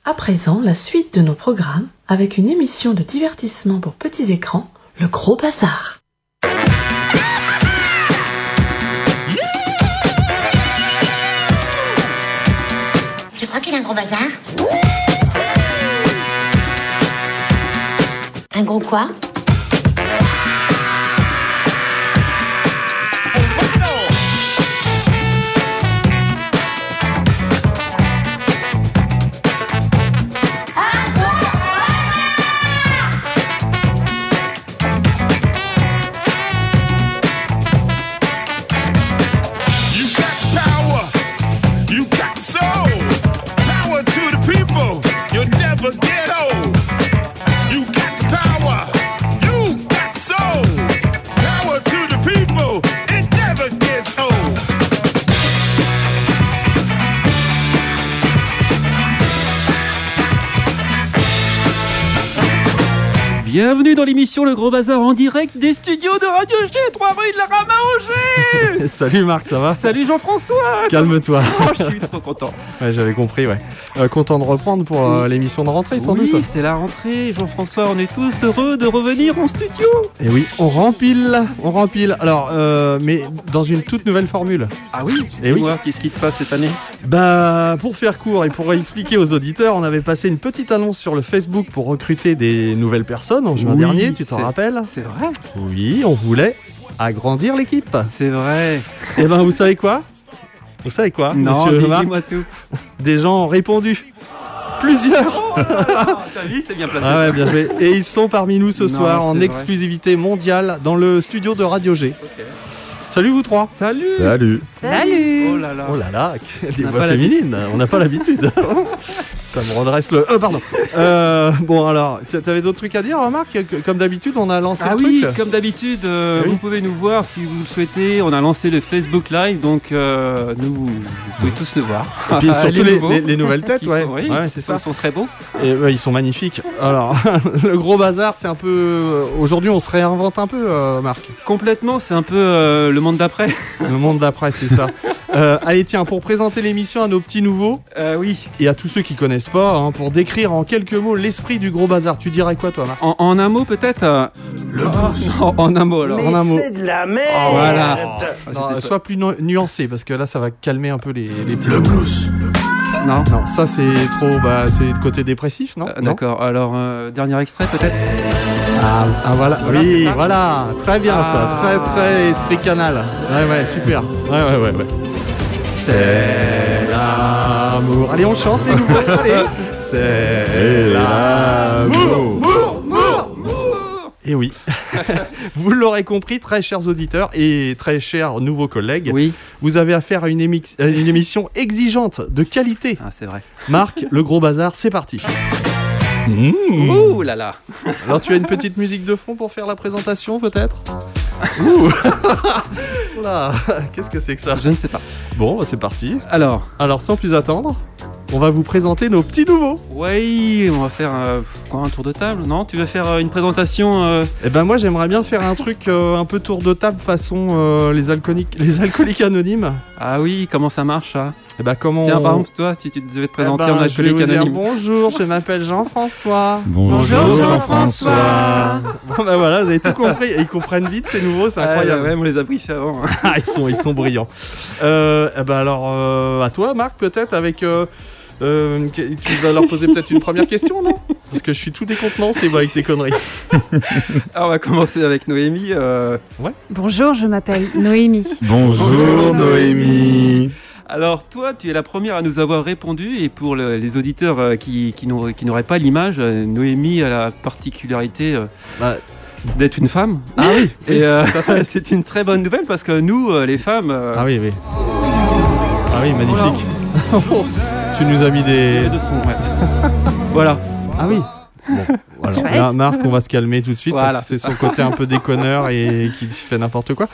À présent, la suite de nos programmes avec une émission de divertissement pour petits écrans, Le Gros Bazar. Tu crois qu'il a un gros bazar? Un gros quoi? Bienvenue dans l'émission Le Gros Bazar en direct des studios de Radio G, 3 rue de la Rame à Angers. Salut Marc, ça va? Salut Jean-François. Calme-toi. Oh, je suis trop content. Ouais, j'avais compris, ouais. Content de reprendre pour l'émission de rentrée, sans doute. Oui, c'est la rentrée, Jean-François, on est tous heureux de revenir en studio. Et oui, on rempile. Alors, mais dans une toute nouvelle formule. Ah oui? Et oui. Qu'est-ce qui se passe cette année? Bah, pour faire court et pour expliquer aux auditeurs, on avait passé une petite annonce sur le Facebook pour recruter des nouvelles personnes en juin dernier, tu t'en rappelles? C'est vrai? Oui, on voulait agrandir l'équipe. C'est vrai. Et ben, vous savez quoi, non, monsieur Marc? dis-moi tout. Des gens ont répondu. Plusieurs. T'as vu, c'est bien placé. Ah ouais, bien joué. Et ils sont parmi nous ce soir en c'est exclusivité mondiale dans le studio de Radio G. Okay. Salut vous trois. Salut. Oh là là, des voix féminines, on n'a pas l'habitude. Ça me redresse le... pardon. Bon alors, t'avais d'autres trucs à dire, Marc? Comme d'habitude, on a lancé le truc. Oui, comme d'habitude, vous pouvez nous voir si vous le souhaitez. On a lancé le Facebook Live, donc vous pouvez tous nous voir. Et puis surtout les nouvelles têtes, ouais. C'est ça. Ils sont très beaux. Et ils sont magnifiques. Alors, le Gros Bazar, c'est un peu... Aujourd'hui, on se réinvente un peu, Marc. Complètement, c'est un peu le monde d'après. Le monde d'après, c'est ça. Allez, tiens, pour présenter l'émission à nos petits nouveaux, oui, et à tous ceux qui connaissent pas, pour décrire en quelques mots l'esprit du Gros Bazar, tu dirais quoi, toi, Marc? En un mot, peut-être en un mot, alors. Mais en un mot. c'est de la merde. Voilà. Non, sois plus nuancé, parce que là, ça va calmer un peu les petits. Le blues. Non, ça c'est trop, c'est le côté dépressif, non? D'accord, alors dernier extrait peut-être. Voilà. Voilà, Oui, c'est ça. voilà, très bien ça, très esprit canal. Ouais, super. Ouais. C'est l'amour. Allez, on chante les nouveaux. Allez. C'est l'amour. Et oui, vous l'aurez compris, très chers auditeurs et très chers nouveaux collègues, Oui. vous avez affaire à une émission exigeante, de qualité. Ah, c'est vrai. Marc, le Gros Bazar, c'est parti. Ouh là là. Alors tu as une petite musique de fond pour faire la présentation peut-être? Ouh. Oula, qu'est-ce que c'est que ça? Je ne sais pas. Bon, c'est parti. Alors, sans plus attendre, on va vous présenter nos petits nouveaux. oui, on va faire un tour de table, non? Tu veux faire une présentation Eh ben moi j'aimerais bien faire un truc un peu tour de table façon les alcooliques anonymes. Ah oui, comment ça marche ça? Eh ben comment... Tiens, par exemple, toi, tu devais te présenter en je vais alcoolique vous dire anonyme. Bonjour, je m'appelle Jean-François. Bonjour Jean-François. Bon ben voilà, vous avez tout compris. Et ils comprennent vite, c'est nouveau, c'est incroyable. Ouais, on les a briefés avant. Ils sont brillants. Alors, à toi, Marc, peut-être, avec... tu vas leur poser peut-être une première question, non? Parce que je suis tout décontenancé avec tes conneries. Alors, on va commencer avec Noémie. Bonjour, je m'appelle Noémie. Bonjour Noémie. Alors, toi, tu es la première à nous avoir répondu. Et pour les auditeurs qui n'auraient pas l'image, Noémie a la particularité d'être une femme. Ah oui. Et c'est une très bonne nouvelle parce que nous, les femmes... Ah oui, magnifique. Tu nous as mis des... de son, ouais. Voilà. Ah oui. Bon, voilà. Là, Marc, on va se calmer tout de suite Voilà. parce que c'est son côté un peu déconneur et qui fait n'importe quoi.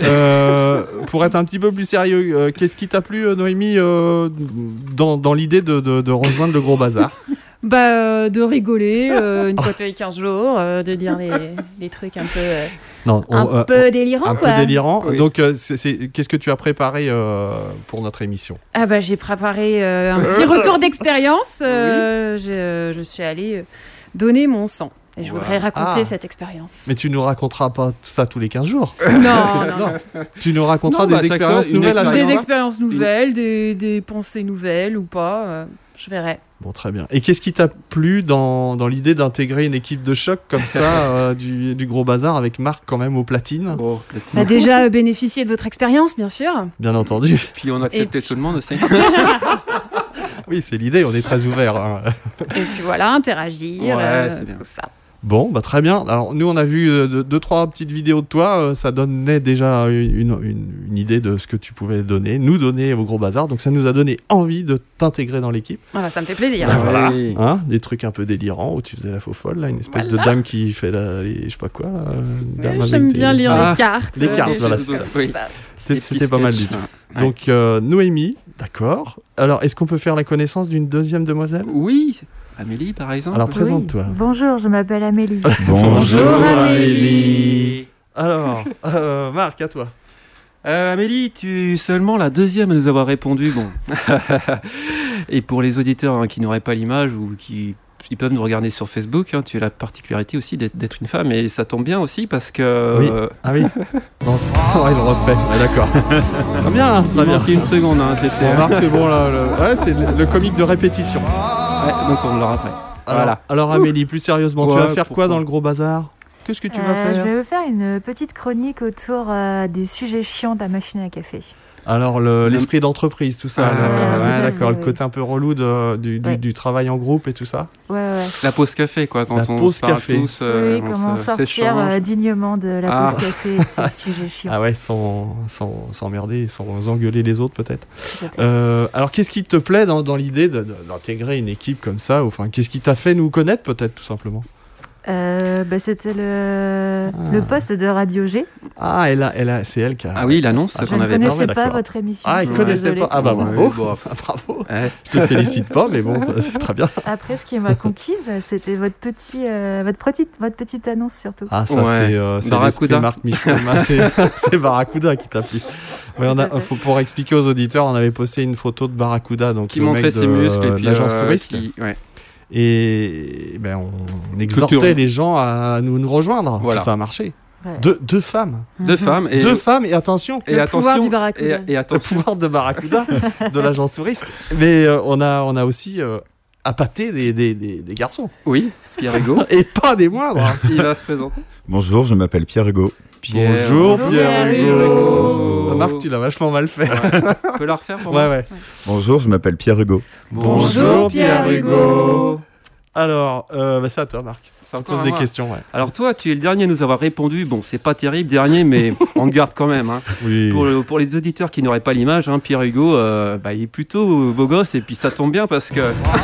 Pour être un petit peu plus sérieux, qu'est-ce qui t'a plu, Noémie, dans l'idée de rejoindre le Gros Bazar? De rigoler une fois tous les 15 jours, de dire les trucs un peu délirants. Un quoi. peu délirant. Oui. Donc, qu'est-ce que tu as préparé pour notre émission ? J'ai préparé un petit retour d'expérience. Je suis allée donner mon sang. Et je voudrais raconter cette expérience. Mais tu nous raconteras pas ça tous les 15 jours. Non. Tu nous raconteras des expériences nouvelles à chaque Des fois. expériences nouvelles, des pensées nouvelles ou pas. Je verrai. Bon, très bien. Et qu'est-ce qui t'a plu dans l'idée d'intégrer une équipe de choc comme ça du Gros Bazar avec Marc quand même aux platines ? Oh, platine. Déjà bénéficier de votre expérience, bien sûr. Bien entendu. Puis on acceptait Et puis- tout le monde aussi. Oui, c'est l'idée, on est très ouverts. Hein. Et puis voilà, interagir. Ouais, c'est bien. Tout ça. Bon, très bien. Alors, nous, on a vu 2-3 petites vidéos de toi. Ça donnait déjà une idée de ce que tu pouvais nous donner au Gros Bazar. Donc, ça nous a donné envie de t'intégrer dans l'équipe. Voilà, ça me fait plaisir. Voilà. Oui. Hein, des trucs un peu délirants où tu faisais la faux folle, là, une espèce de dame qui fait je sais pas quoi. Là, une dame avec J'aime des- bien lire Ah, les cartes. les cartes, des voilà, choses c'est ça. Oui. Des C'était petits pas mal sketchs. du tout. Ouais. Donc, Noémie, d'accord. Alors, est-ce qu'on peut faire la connaissance d'une deuxième demoiselle ? Oui, Amélie par exemple. Alors, présente-toi. Bonjour, je m'appelle Amélie. Bonjour Amélie. Alors, Marc, à toi. Amélie, tu es seulement la deuxième à nous avoir répondu. Bon. Et pour les auditeurs qui n'auraient pas l'image ou qui peuvent nous regarder sur Facebook, tu as la particularité aussi d'être une femme. Et ça tombe bien aussi parce que... Oui. Ah oui. Bon, il le refait. Ouais, d'accord. Très bien, Il très bien. manquait une seconde. C'était... Bon, Marc, c'est bon là. Ouais, c'est le comique de répétition. Ouais, donc on l'aura après. Alors Amélie, plus sérieusement, tu Ouais, vas faire pourquoi quoi dans le Gros Bazar ? Qu'est-ce que tu vas Je faire vais vous faire une petite chronique autour des sujets chiants de la machine à café. Alors l'esprit d'entreprise, tout ça. Ah, ouais, tout à d'accord, fait, le oui. côté un peu relou du travail en groupe et tout ça. Ouais. La pause café, quoi. Quand La on pause se parle café. tous, Oui, on comment sortir s'échange. dignement de la Ah. pause café et de ces sujets chiants. Ah ouais, sans s'emmerder, sans engueuler les autres peut-être. Tout à fait. Alors qu'est-ce qui te plaît dans l'idée d'intégrer une équipe comme ça ? Enfin, qu'est-ce qui t'a fait nous connaître peut-être tout simplement ? C'était le poste de Radio G. Ah, c'est elle qui a... Ah oui, l'annonce Je qu'on ne avait pas, connaissais ouais, pas d'accord. votre émission. Ah, je elle suis connaissait désolée. pas. Ah bah bravo. Ouais, bon. Bravo. Ouais. Je te félicite pas, mais bon, c'est très bien. Après, ce qui m'a conquise, c'était votre petite annonce surtout. Ah, ça, Ouais. c'est Barracuda. l'esprit Marc Michel. C'est Barracuda qui t'a plu. Ouais, pour expliquer aux auditeurs, on avait posté une photo de Barracuda, donc Qui le montrait mec ses muscles et de puis l'agence touriste. ouais. Et on exhortait Culture. les gens à nous rejoindre. Voilà. Ça a marché. Ouais. Deux femmes. Deux femmes et Deux femmes, et attention, et Le attention pouvoir du Barracuda. et le attention. pouvoir de Barracuda, de l'agence touriste. Mais on a aussi appâté des garçons. Oui, Pierre Hugo. Et pas des moindres. Hein. Il va se présenter. Bonjour, je m'appelle Pierre Hugo. Bonjour Pierre Hugo. Marc, tu l'as vachement mal fait. Tu peux la refaire pour moi? Ouais. Bonjour, je m'appelle Pierre Hugo. Bonjour, Pierre Hugo. Alors, c'est à toi Marc. C'est encore Pose à des moi. questions, ouais. Alors toi, tu es le dernier à nous avoir répondu. Bon, c'est pas terrible, dernier, mais on te garde quand même. Hein. Oui. Pour les auditeurs qui n'auraient pas l'image, Pierre Hugo, il est plutôt beau gosse et puis ça tombe bien parce que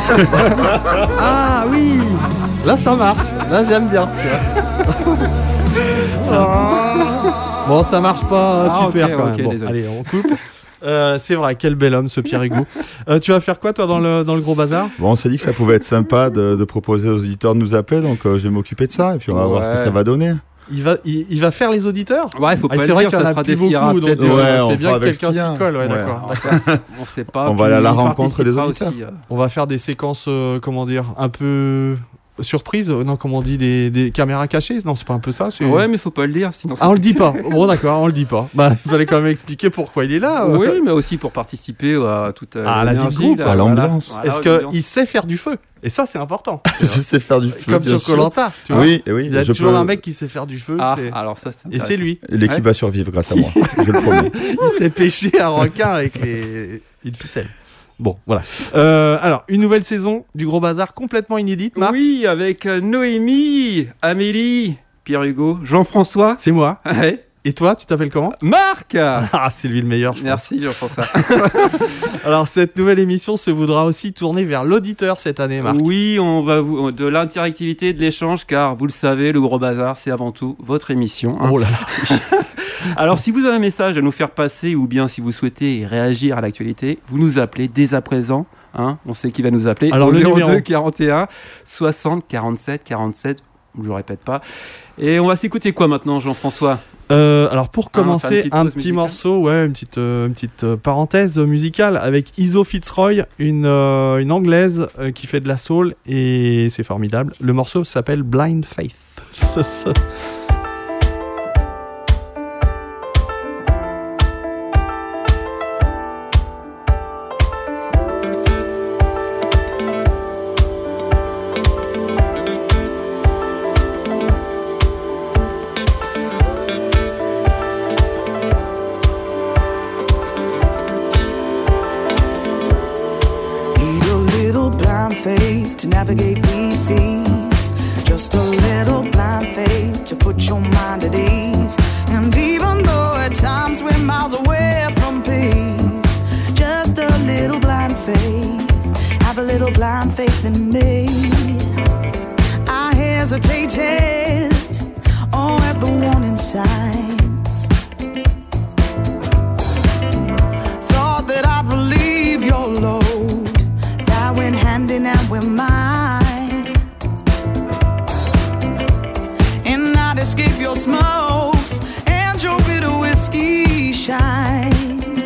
Ah oui. Là ça marche. Là j'aime bien. Tu vois. Bon, ça marche pas Ah, super ok, quand même. ok, Bon, désolé. allez, on coupe. C'est vrai, quel bel homme ce Pierre Hugo. Tu vas faire quoi toi dans le Gros Bazar? Bon, on s'est dit que ça pouvait être sympa de proposer aux auditeurs de nous appeler, donc je vais m'occuper de ça et puis on va voir ce que Ouais. ça va donner. Il va faire les auditeurs? ouais, faut pas C'est le vrai dire, qu'il y en ça a sera plus défiera beaucoup, donc peut-être. Ouais, on c'est bien fera que avec quelqu'un ce qu'il y a. s'y colle. Ouais, Ouais. d'accord. On sait pas. On va puis aller à la il rencontre des participera auditeurs. aussi, On va faire des séquences, comment dire, un peu surprises. Non, comment on dit, des caméras cachées? Non, c'est pas un peu ça? Ouais, mais faut pas le dire, sinon. Ah, on le dit pas. Bon, d'accord, on le dit pas. Bah, il fallait quand même expliquer pourquoi il est là. Oui, mais aussi pour participer à toute Ah, la vie de l'énergie, groupe, là, à l'ambiance. voilà, Est-ce l'ambiance. qu'il sait faire du feu? Et ça, c'est important. Je sais faire du feu, Comme bien sur sûr. Koh-Lanta, tu vois. Oui, Il y a je toujours peux. un mec qui sait faire du feu. Ah, c'est- alors ça, c'est Et c'est lui. L'équipe Ouais. va survivre grâce à moi, je le promets. Il s'est pêché un requin avec une ficelle. Bon, voilà. Alors, une nouvelle saison du Gros Bazar complètement inédite, Marc. Oui, avec Noémie, Amélie, Pierre Hugo, Jean-François. C'est moi. Ouais. Et toi, tu t'appelles comment? Marc. Ah, c'est lui le meilleur, je pense. Merci Jean-François. Alors, cette nouvelle émission se voudra aussi tourner vers l'auditeur cette année, Marc. Oui, on va de l'interactivité, de l'échange, car vous le savez, le Gros Bazar, c'est avant tout votre émission. Hein. Oh là là. Alors, si vous avez un message à nous faire passer, ou bien si vous souhaitez réagir à l'actualité, vous nous appelez dès à présent Hein, on sait qui va nous appeler. Alors, au le 02 numéro 41 60 47 47. Je ne répète pas. Et on va s'écouter quoi maintenant, Jean-François? Alors pour commencer, un petit musicale. morceau, une petite parenthèse musicale avec Iso Fitzroy, une anglaise qui fait de la soul et c'est formidable. Le morceau s'appelle Blind Faith. To navigate these seas, just a little blind faith to put your mind at ease. And even though at times we're miles away from peace, just a little blind faith, have a little blind faith in me. I hesitated, at the warning signs. Thought that I'd relieve your load, that went hand in hand with mine, and I'd escape your smokes and your bitter whiskey shine.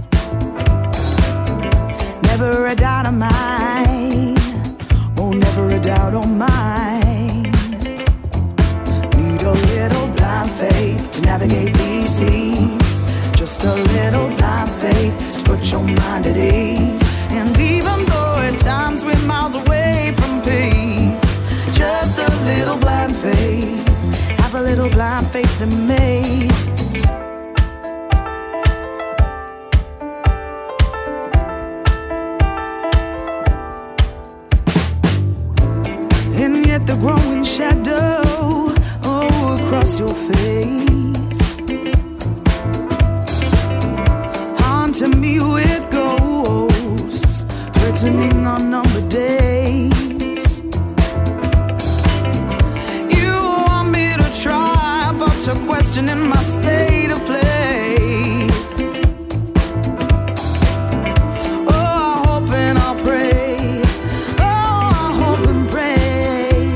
Never a doubt of mine, never a doubt of mine. Need a little blind faith to navigate these seas, just a little blind faith to put your mind at ease. And even though at times we're miles away from peace, just a little blind faith, have a little blind faith in me. And yet the growing shadow, across your face, haunting me with ghosts, returning on numbered days. You want me to try, but to questioning my state of play. Oh, I hope and I'll pray. Oh, I hope and pray.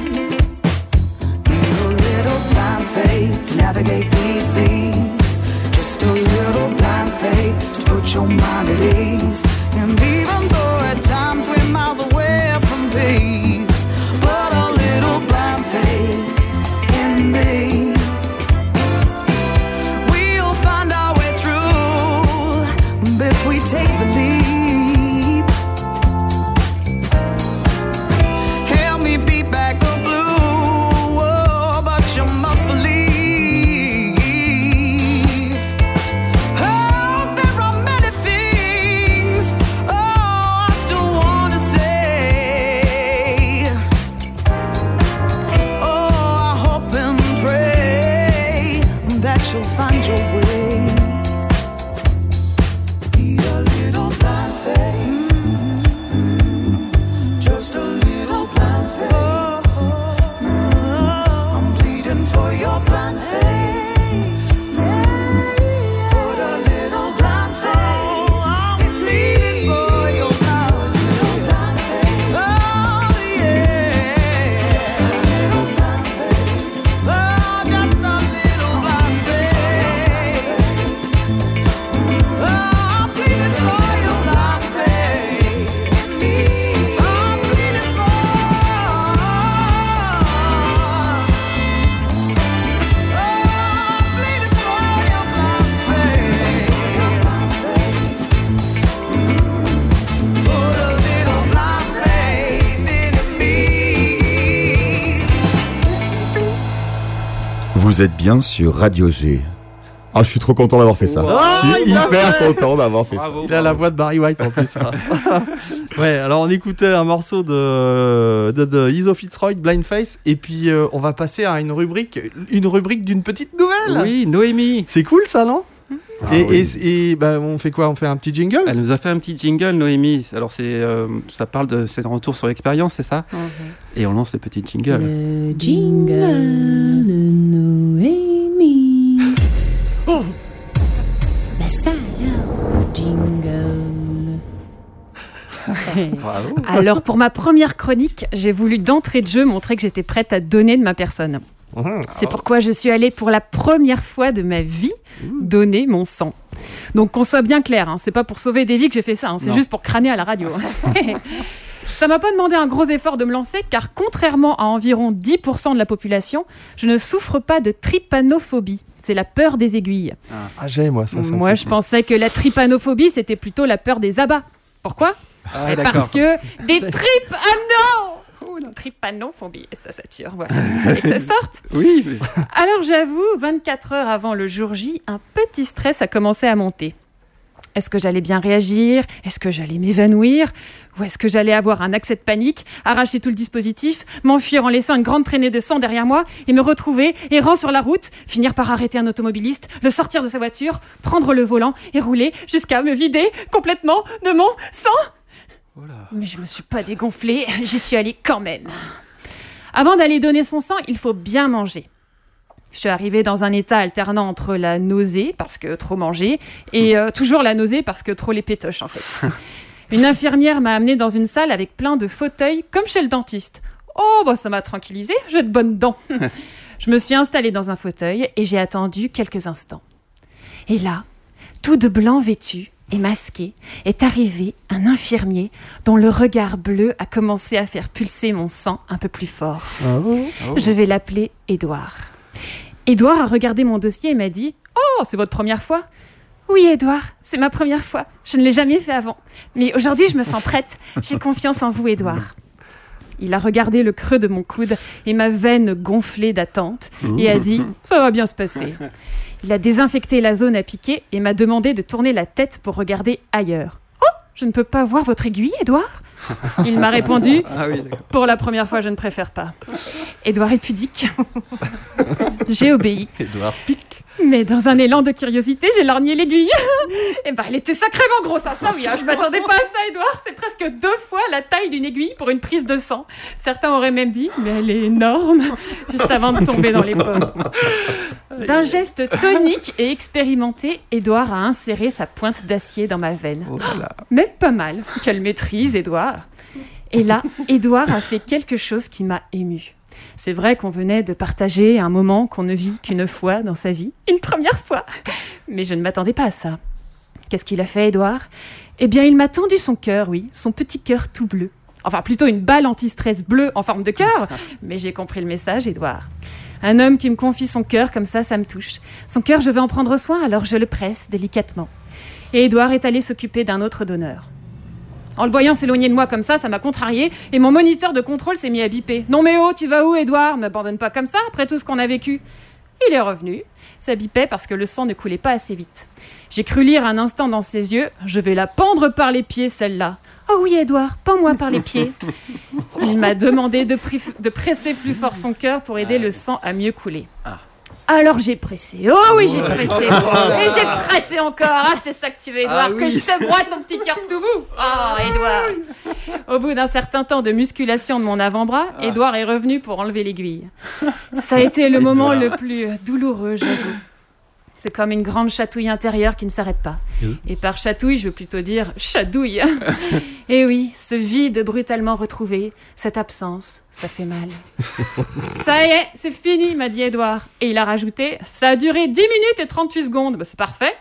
Need a little blind faith to navigate these seas, just a little blind faith to put your mind at ease. And even though at times we're miles away from peace, but a little blind faith in me. We'll find our way through if we take the leap. Help me beat back the blue, but you must believe. Oh, there are many things, I still want to say. Oh, I hope and pray that you'll find your way. Need a little blind faith, just a little blind faith. I'm bleeding for your blind faith. Put a little blind faith in me. For your blind faith. Oh, yeah. Just a little blind faith. Oh, just a little blind faith. Oh, I'm bleeding for your blind faith in me. I'm bleeding for. Vous êtes bien sur Radio G. Ah, je suis trop content d'avoir fait ça. Je suis hyper content d'avoir fait ça. Il a la voix de Barry White en plus. Ouais, alors on écoutait un morceau de Iso Fitzroy, Blind Face, et puis on va passer à une rubrique d'une petite nouvelle. Oui, Noémie. C'est cool ça, non? Ah, et on fait quoi? On fait un petit jingle? Elle nous a fait un petit jingle, Noémie. Alors ça parle c'est un retour sur l'expérience, c'est ça? Et on lance le petit jingle. Le jingle de Noémie. Oh, Bah ça alors, jingle. Bravo. Alors, pour ma première chronique, j'ai voulu d'entrée de jeu montrer que j'étais prête à donner de ma personne. C'est pourquoi je suis allée pour la première fois de ma vie donner mon sang. Donc qu'on soit bien clair, c'est pas pour sauver des vies que j'ai fait ça, c'est juste pour crâner à la radio. Ça m'a pas demandé un gros effort de me lancer, car contrairement à environ 10% de la population, je ne souffre pas de trypanophobie. C'est la peur des aiguilles. Ah, j'ai moi ça. Moi, je pensais que la trypanophobie, c'était plutôt la peur des abats. Pourquoi ? Parce que des tripes... Ah non ! Trypanophobie, ça tue, voilà. Et que ça sorte. Oui. Mais... Alors j'avoue, 24 heures avant le jour J, un petit stress a commencé à monter. Est-ce que j'allais bien réagir ? Est-ce que j'allais m'évanouir ? Ou est-ce que j'allais avoir un accès de panique, arracher tout le dispositif, m'enfuir en laissant une grande traînée de sang derrière moi et me retrouver errant sur la route, finir par arrêter un automobiliste, le sortir de sa voiture, prendre le volant et rouler jusqu'à me vider complètement de mon sang ? Mais je me suis pas dégonflée, j'y suis allée quand même. Avant d'aller donner son sang, il faut bien manger. Je suis arrivée dans un état alternant entre la nausée, parce que trop manger, et toujours la nausée, parce que trop les pétoches, en fait. Une infirmière m'a amenée dans une salle avec plein de fauteuils, comme chez le dentiste. Oh, bah ça m'a tranquillisée, j'ai de bonnes dents. Je me suis installée dans un fauteuil et j'ai attendu quelques instants. Et là, tout de blanc vêtu et masqué, est arrivé un infirmier dont le regard bleu a commencé à faire pulser mon sang un peu plus fort. Je vais l'appeler Édouard. Édouard a regardé mon dossier et m'a dit « Oh, c'est votre première fois ?» « Oui, Édouard, c'est ma première fois. Je ne l'ai jamais fait avant. Mais aujourd'hui, je me sens prête. J'ai confiance en vous, Édouard. » Il a regardé le creux de mon coude et ma veine gonflée d'attente et a dit « Ça va bien se passer. » Il a désinfecté la zone à piquer et m'a demandé de tourner la tête pour regarder ailleurs. « Oh, je ne peux pas voir votre aiguille, Édouard ?» Il m'a répondu « Pour la première fois, je ne préfère pas. » Édouard est pudique. J'ai obéi. Édouard pique. Mais dans un élan de curiosité, j'ai lorgné l'aiguille. Et elle était sacrément grosse, ça oui. Je m'attendais pas à ça, Édouard. C'est presque 2 fois la taille d'une aiguille pour une prise de sang. Certains auraient même dit, mais elle est énorme, juste avant de tomber dans les pommes. D'un geste tonique et expérimenté, Édouard a inséré sa pointe d'acier dans ma veine. Mais pas mal. Quelle maîtrise, Édouard. Et là, Édouard a fait quelque chose qui m'a émue. C'est vrai qu'on venait de partager un moment qu'on ne vit qu'une fois dans sa vie, une première fois. Mais je ne m'attendais pas à ça. Qu'est-ce qu'il a fait, Édouard ? Eh bien, il m'a tendu son cœur, oui, son petit cœur tout bleu. Enfin, plutôt une balle anti-stress bleue en forme de cœur. Mais j'ai compris le message, Édouard. Un homme qui me confie son cœur comme ça me touche. Son cœur, je vais en prendre soin, alors je le presse délicatement. Et Édouard est allé s'occuper d'un autre donneur. En le voyant s'éloigner de moi comme ça m'a contrarié et mon moniteur de contrôle s'est mis à biper. « Non mais oh, tu vas où, Édouard ? Ne m'abandonne pas comme ça après tout ce qu'on a vécu. » Il est revenu. Ça bipait parce que le sang ne coulait pas assez vite. J'ai cru lire un instant dans ses yeux. « Je vais la pendre par les pieds, celle-là. »« Oh oui, Édouard, pends-moi par les pieds. » Il m'a demandé de presser plus fort son cœur pour aider le sang à mieux couler. Alors j'ai pressé. Oh oui, j'ai pressé. Et j'ai pressé encore. Ah, c'est ça que tu veux, Édouard, que je te broie ton petit cœur tout bout. Oh, Édouard. Au bout d'un certain temps de musculation de mon avant-bras, Édouard est revenu pour enlever l'aiguille. Ça a été le moment le plus douloureux, j'avoue. C'est comme une grande chatouille intérieure qui ne s'arrête pas. Et par chatouille, je veux plutôt dire chadouille. Et oui, ce vide brutalement retrouvé, cette absence, ça fait mal. Ça y est, c'est fini, m'a dit Édouard. Et il a rajouté, ça a duré 10 minutes et 38 secondes. Bah, c'est parfait.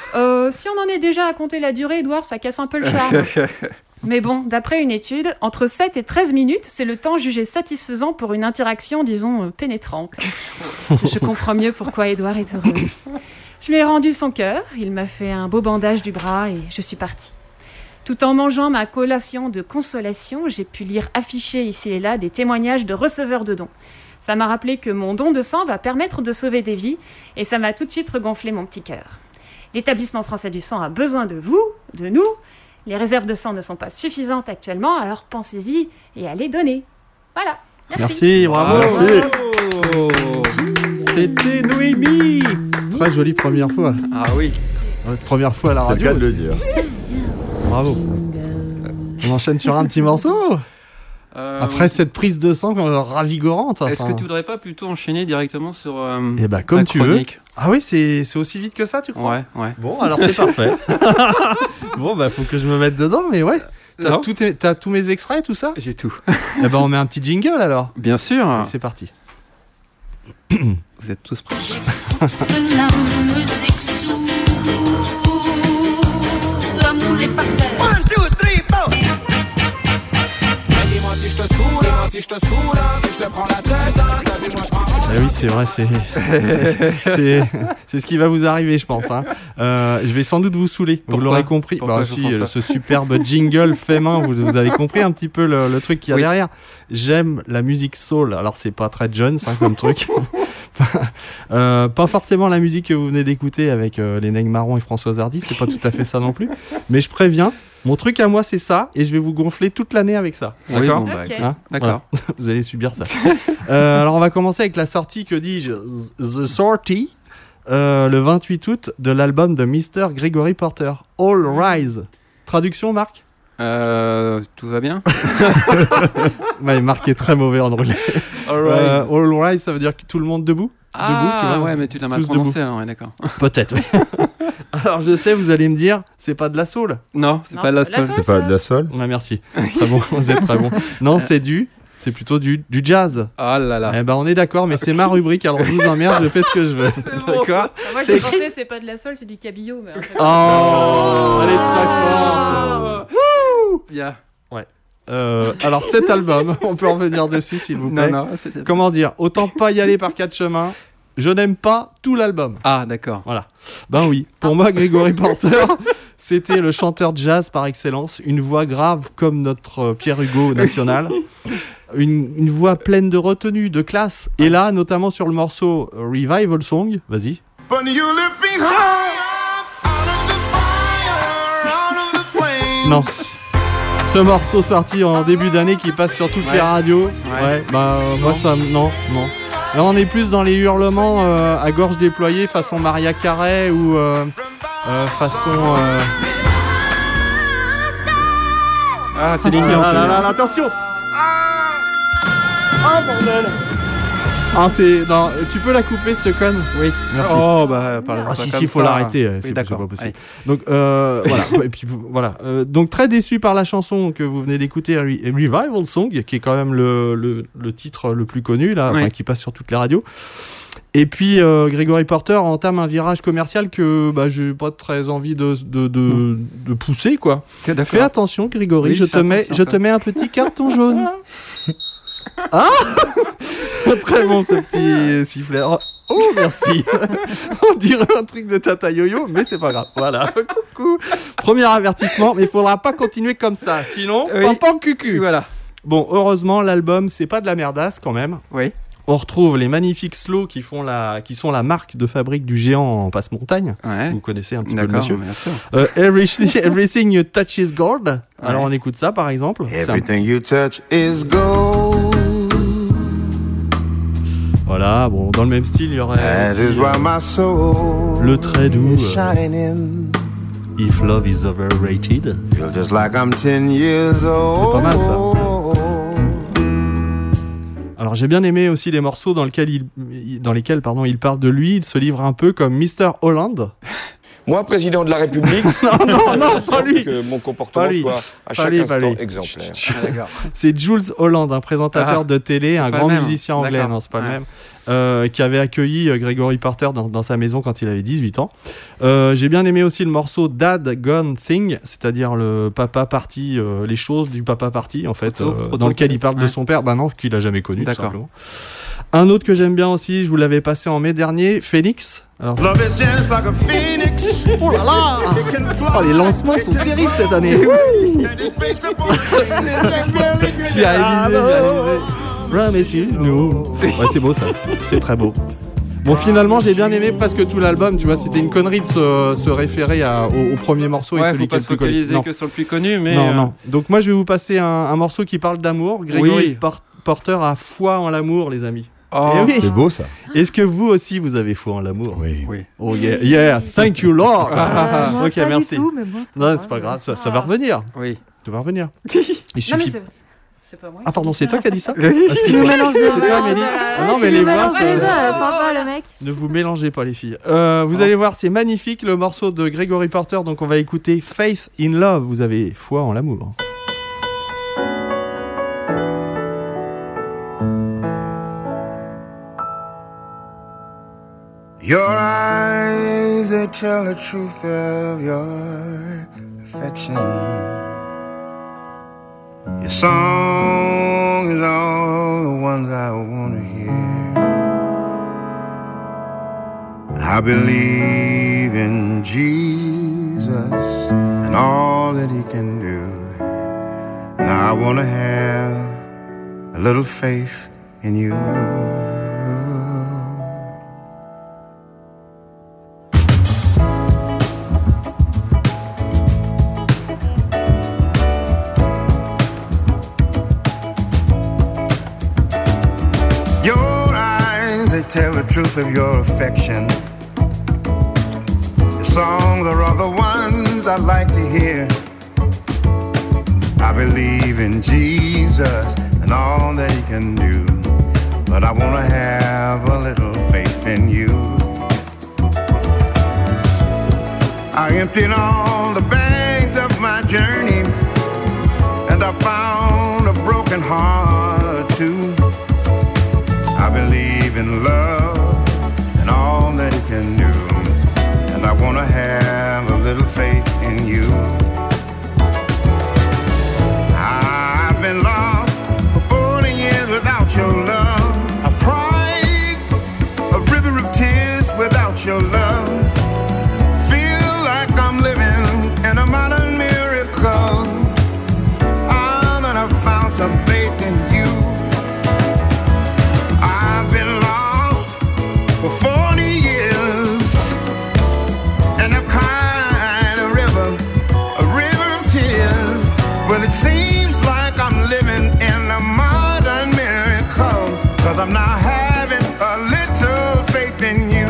Si on en est déjà à compter la durée, Édouard, ça casse un peu le charme. Mais bon, d'après une étude, entre 7 et 13 minutes, c'est le temps jugé satisfaisant pour une interaction, disons, pénétrante. Je comprends mieux pourquoi Édouard est heureux. Je lui ai rendu son cœur, il m'a fait un beau bandage du bras et je suis partie. Tout en mangeant ma collation de consolation, j'ai pu lire affichés ici et là des témoignages de receveurs de dons. Ça m'a rappelé que mon don de sang va permettre de sauver des vies et ça m'a tout de suite regonflé mon petit cœur. L'Établissement français du sang a besoin de vous, de nous. Les réserves de sang ne sont pas suffisantes actuellement, alors pensez-y et allez donner. Voilà. Merci, bravo. Merci. C'était Noémie. Très jolie première fois. Ah oui. Votre première fois à la C'est le radio. cas de le dire. Bravo. On enchaîne sur un petit morceau. Après cette prise de sang ravigorante. Est-ce que tu voudrais pas plutôt enchaîner directement sur Eh ben, comme ta tu veux. chronique ? Ah oui, c'est aussi vite que ça, tu crois ? Ouais. Bon, alors c'est parfait. Bon, bah faut que je me mette dedans, mais ouais. Non. T'as tous mes extraits, tout ça? J'ai tout. Eh ben, on met un petit jingle alors. Bien sûr. Allez, c'est parti. Vous êtes tous prêts. La musique sourde, l'amour est par terre. 1, 2, 3, 4. Dis-moi si je te saoule, dis-moi si je te saoule, si je te prends la tête, dis-moi je prends. Eh oui, c'est vrai, c'est ce qui va vous arriver, je pense. Hein. Je vais sans doute vous saouler. Vous l'aurez compris. Pourquoi, Bah, si, ce superbe jingle fait main, vous avez compris un petit peu le truc qu'il y a derrière. J'aime la musique soul. Alors, c'est pas très Jones hein, comme truc. Pas forcément la musique que vous venez d'écouter avec les Nègres Marrons et Françoise Hardy. C'est pas tout à fait ça non plus. Mais je préviens. Mon truc à moi, c'est ça, et je vais vous gonfler toute l'année avec ça. Oui, D'accord, bon, bah, Ok. Hein d'accord. Voilà. Vous allez subir ça. Alors, on va commencer avec la sortie, que dis-je, The Sortie, le 28 août, de l'album de Mr. Gregory Porter, All Rise. Traduction, Marc? Tout va bien. Ouais, Marc est très mauvais en anglais. All Rise, ça veut dire que tout le monde debout? Debout, tu vois. Ouais, mais tu l'as mal Tous prononcé, alors, ouais, d'accord. Peut-être, oui. Alors, je sais, vous allez me dire, c'est pas de la soul. Non, c'est Non, pas de la c'est pas de la seule. C'est pas de la sol? Ouais, merci. Très bon, vous êtes très bon. Non, c'est plutôt du jazz. Oh là là. Eh ben, on est d'accord, mais c'est ma rubrique, alors je vous emmerde, je fais ce que je veux. D'accord? Moi, j'ai pensé, c'est pas de la sol, c'est du cabillaud. Mais en fait- Oh, elle est très forte. Bien. Alors cet album, on peut revenir dessus s'il vous plaît. Non, c'était... Comment dire? Autant pas y aller par quatre chemins. Je n'aime pas tout l'album. Ah, d'accord. Voilà. Ben oui. Pour moi, Gregory Porter, c'était le chanteur de jazz par excellence. Une voix grave comme notre Pierre Hugo national. Une voix pleine de retenue, de classe. Et là, notamment sur le morceau Revival Song. Vas-y. But you lift me higher, out of the fire, out of the flames. Non. Ce morceau sorti en début d'année qui passe sur toutes les radios. Ouais. Bah moi ça non. Là on est plus dans les hurlements à gorge déployée façon Maria Carey ou façon. Ah, c'est l'ignorant. Attention. Ah bordel. Ah c'est non, tu peux la couper cette conne? Oui. Merci. Oh, bah, parle Ah pas si comme si, faut ça. l'arrêter, Oui, c'est d'accord. pas possible. Allez. Donc voilà, et puis voilà. Donc très déçu par la chanson que vous venez d'écouter, Revival Song, qui est quand même le titre le plus connu là, Oui. enfin, qui passe sur toutes les radios. Et puis Gregory Porter entame un virage commercial que j'ai pas très envie de pousser quoi. Ok, d'accord. Fais attention Grégory, Oui, je te attention, mets un petit carton jaune. Ah très bon ce petit sifflet. Oh merci. On dirait un truc de Tata Yo-Yo, mais c'est pas grave. Voilà. Coucou. Premier avertissement, mais il faudra pas continuer comme ça, sinon Oui. pampan cucu. Voilà. Bon, heureusement l'album c'est pas de la merdasse quand même. Oui. On retrouve les magnifiques slows qui sont la marque de fabrique du géant en passe-montagne. Ouais. Vous connaissez un petit peu le D'accord, monsieur. bien sûr. Everything you touch is gold. Alors on écoute ça par exemple. C'est un- Everything you touch is gold. Voilà, bon, dans le même style, il y aurait That aussi, is why my soul le très doux, is shining. If Love is Overrated. Feel just like I'm 10 years old. C'est pas mal, ça. Alors j'ai bien aimé aussi les morceaux dans lesquels il parle de lui, il se livre un peu comme Mr. Holland. Moi, président de la République, non, pas lui. que mon comportement Pas lui. soit à Pas chaque lui, pas instant lui. exemplaire. Ah, d'accord. C'est Jules Holland, un présentateur de télé, un pas grand le même. musicien anglais, D'accord. non c'est pas Ouais. le même, qui avait accueilli Gregory Porter dans sa maison quand il avait 18 ans. J'ai bien aimé aussi le morceau Dad Gone Thing, c'est-à-dire le papa party, les choses du papa party en fait, Trop tôt, dans lequel il parle de ouais. son père, non, qu'il a jamais connu tout D'accord. simplement. Un autre que j'aime bien aussi, je vous l'avais passé en mai dernier, Phoenix. Alors, Love is just like a phoenix. oh là là, It can fly. oh, les lancements sont terribles cette année. And it's based upon things J'y arrivé. Promise you. Ouais, c'est beau ça. C'est très beau. Bon, finalement, j'ai bien aimé presque tout l'album. Tu vois, c'était une connerie de se référer au premier morceau et Ouais, celui faut qui est pas le se plus connu. focaliser Non. que sur le plus connu, mais. Non. Donc, moi, je vais vous passer un morceau qui parle d'amour. Gregory Oui. Porter a foi en l'amour, les amis. Oh, Eh oui. C'est beau ça. Est-ce que vous aussi, vous avez foi en l'amour? Oui. Oh yeah, yeah, thank you Lord. Moi, Ok, pas merci. du tout, mais bon, Non, c'est pas grave, ça va revenir. Oui. Ça va revenir. Il Non, mais suffit. c'est pas moi. Ah pardon, c'est toi qui as dit ça? Tu nous mélanges deux. C'est toi, Amélie? Ah non, Tu mais nous les voix, mélanges c'est- les deux, sympa le mec. Ne vous mélangez pas les filles. Vous allez voir, c'est magnifique le morceau de Gregory Porter. Donc on va écouter Faith in Love. Vous avez foi en l'amour. Your eyes, they tell the truth of your affection. Your song is all the ones I want to hear. I believe in Jesus and all that he can do. Now I want to have a little faith in you. Your eyes, they tell the truth of your affection. The songs are all the ones I like to hear. I believe in Jesus and all that he can do, but I want to have a little faith in you. I emptied all the bags of my journey, and I found a broken heart or two. I believe in love and all that it can do, and I want to have a little faith in you. I've been lost for 40 years without your love. I've cried a river of tears without your love. Feel like I'm living in a modern miracle. Ah, and I found some faith in you. I've been lost for 40 years, and I've cried a river of tears. Well, it seems like I'm living in a modern miracle, 'cause I'm now having a little faith in you.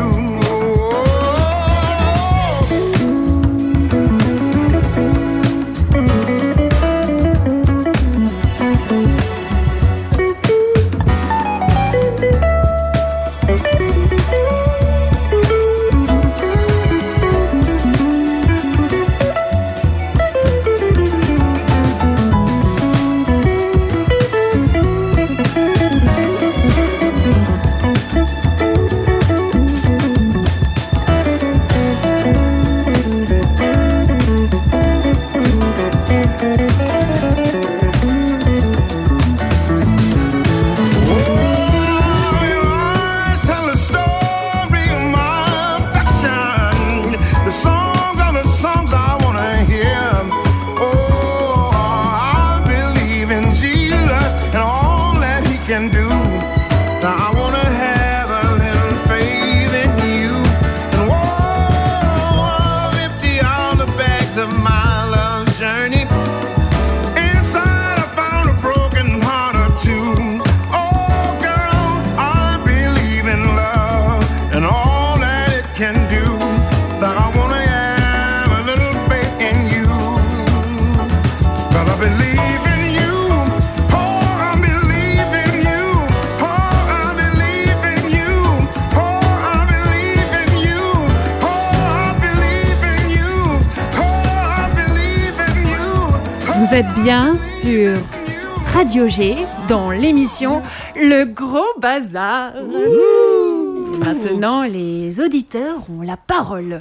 Vous êtes bien sur Radio G dans l'émission Le Gros Bazar. Maintenant, les auditeurs ont la parole.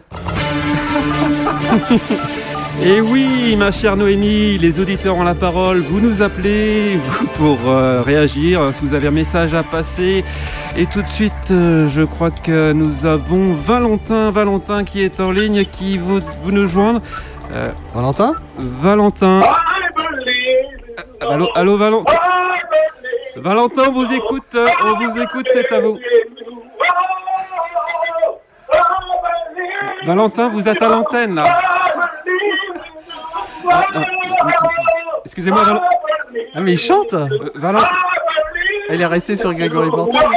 Et oui, ma chère Noémie, les auditeurs ont la parole. Vous nous appelez pour réagir, si vous avez un message à passer. Et tout de suite, je crois que nous avons Valentin qui est en ligne, qui vous nous joindre. Valentin ? Allô, Valentin, on vous écoute, c'est à vous. Valentin, vous êtes à l'antenne, là. Excusez-moi, Valentin. Ah, mais il chante Valentin. Elle est restée sur Grégory Portal.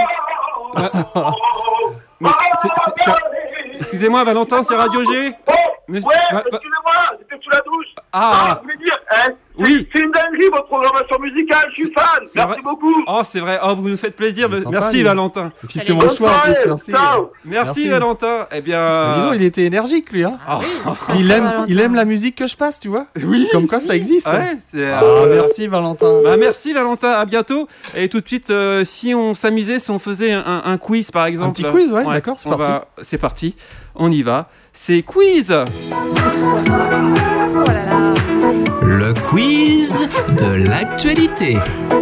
Mais excusez-moi, Valentin, c'est Radio G. Excusez-moi, j'étais sous la douche. Ah, je voulais dire, hein, Oui. C'est une dinguerie, votre programmation musicale, je suis fan. C'est Merci vrai. beaucoup. Oh, c'est vrai. Oh, vous nous faites plaisir. C'est sympa, Merci, lui. Valentin. Et puis c'est mon choix en plus, merci. Ciao. Merci, Valentin. Eh bien. Dis donc, il était énergique lui, hein. Il aime la musique que je passe, tu vois. Oui. Comme quoi ça existe. Ouais, merci Valentin. Bah, merci Valentin, à bientôt. Et tout de suite, si on s'amusait, si on faisait un quiz par exemple. petit quiz, ouais, d'accord, c'est parti. C'est parti, on y va. C'est quiz. Le quiz de l'actualité.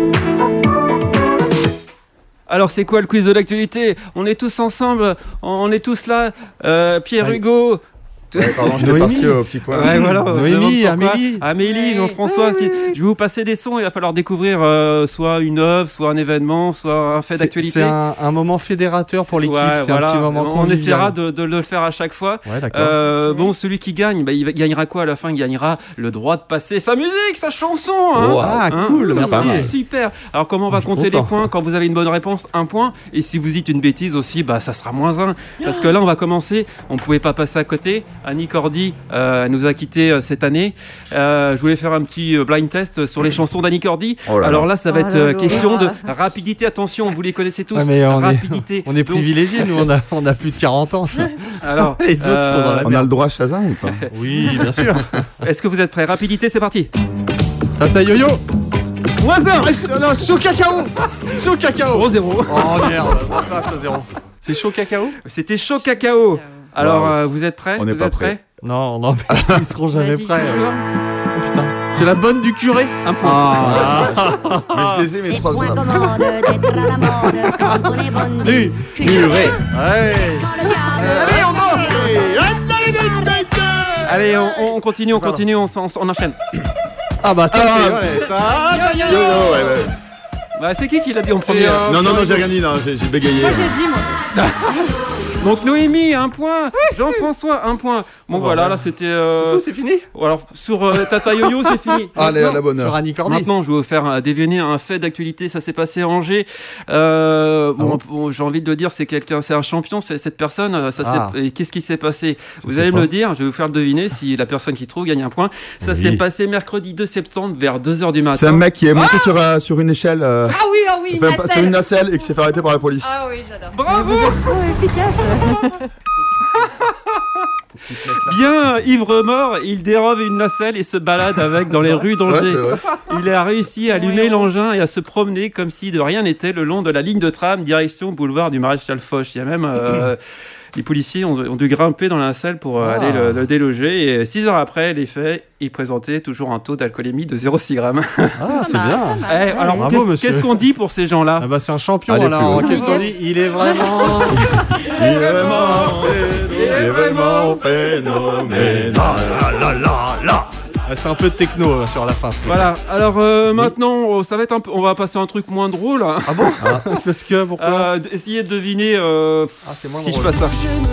Alors c'est quoi le quiz de l'actualité? On est tous ensemble, on est tous là. Pierre Hugo. Ouais, pardon, j'étais Noémie. parti au petit coin. Ouais, voilà, Noémie, Amélie, Ouais. Jean-François. Je vais vous passer des sons. Il va falloir découvrir soit une œuvre, soit un événement, soit un fait d'actualité. C'est un moment fédérateur pour l'équipe. Ouais, C'est voilà. un petit moment On convivial. essaiera de le faire à chaque fois. Ouais, d'accord. Bon, celui qui gagne, il gagnera quoi à la fin? Il gagnera le droit de passer sa musique, sa chanson. Hein. Wow. Ah, Hein, cool, ça, merci. c'est super. Alors comment on va Je suis compter les content. points? Quand vous avez une bonne réponse, 1 point. Et si vous dites une bêtise aussi, ça sera -1. Parce que là, on va commencer. On pouvait pas passer à côté. Annie Cordy elle nous a quittés cette année. Je voulais faire un petit blind test sur les chansons d'Annie Cordy. Oh là Alors là. là, ça va être là là. question de rapidité. Attention, vous les connaissez tous. Ouais, mais Rapidité. on est Donc, privilégiés, nous on a plus de 40 ans. alors, Les autres sont dans la On a le droit à Shazam ou pas? Oui, bien sûr. est-ce que vous êtes prêts? Rapidité, c'est parti. Tata Yo-Yo. -1. Non, chaud cacao. Chaud cacao. 0-0. Oh merde, on passe à 0. C'est chaud cacao? C'était chaud cacao. Alors, Wow. vous êtes prêts? On n'est Vous pas êtes prêts. Non, mais ils seront jamais Vas-y, prêts. toujours. Oh putain. C'est la bonne du curé. 1 point. Mais je les ai, mes C'est 3 point grammes. commode d'être à la mode quand on est bonne Du curé. Ouais. Allez, on danse. Allez, on continue, on continue, on enchaîne. Ah bah ça Yo, yo, ouais. Bah, c'est qui l'a dit en premier? Non, j'ai rien dit, non, j'ai bégayé. Moi j'ai dit, moi. Donc Noémie, 1 point. Jean-François, 1 point. Bon, bah, voilà, voilà. là c'était. C'est tout, c'est fini. Alors, sur Tata Yo-Yo, c'est fini. Allez, à la bonne Sur heure. Annie Cordy. Maintenant, je vais vous faire deviner un fait d'actualité. Ça s'est passé à Angers. Bon, j'ai envie de le dire, c'est un champion, cette personne. Et qu'est-ce qui s'est passé? Vous sais allez me pas. le dire. Je vais vous faire le deviner. Si la personne qui trouve gagne 1 point. Ça Oui. s'est passé mercredi 2 septembre vers 2h du matin. C'est un mec qui est monté sur une échelle, Ah oui, une enfin, sur nacelle. une nacelle et qui s'est fait arrêter par la police. Ah oui, j'adore. Bravo. Trop efficace. Bien, ivre mort, il dérobe une nacelle et se balade avec dans les rues Ouais, d'Angers. c'est vrai. Il a réussi à allumer l'engin et à se promener comme si de rien n'était le long de la ligne de tram direction boulevard du Maréchal Foch. Il y a même les policiers ont dû grimper dans la salle pour aller le déloger. Et 6 heures après les faits, il présentait toujours un taux d'alcoolémie de 0,6 grammes. Ah, c'est bien. Alors, Bravo, monsieur. qu'est-ce qu'on dit pour ces gens-là? Ah bah c'est un champion Allez, alors. plus haut. Qu'est-ce qu'on dit? Il est vraiment. Il est vraiment phénoménal. Ah, c'est un peu de techno sur la fin. Voilà. Alors maintenant, ça va être on va passer à un truc moins drôle. Hein. Ah bon? Parce que pourquoi? Essayez de deviner C'est moins si je drôle. passe ça.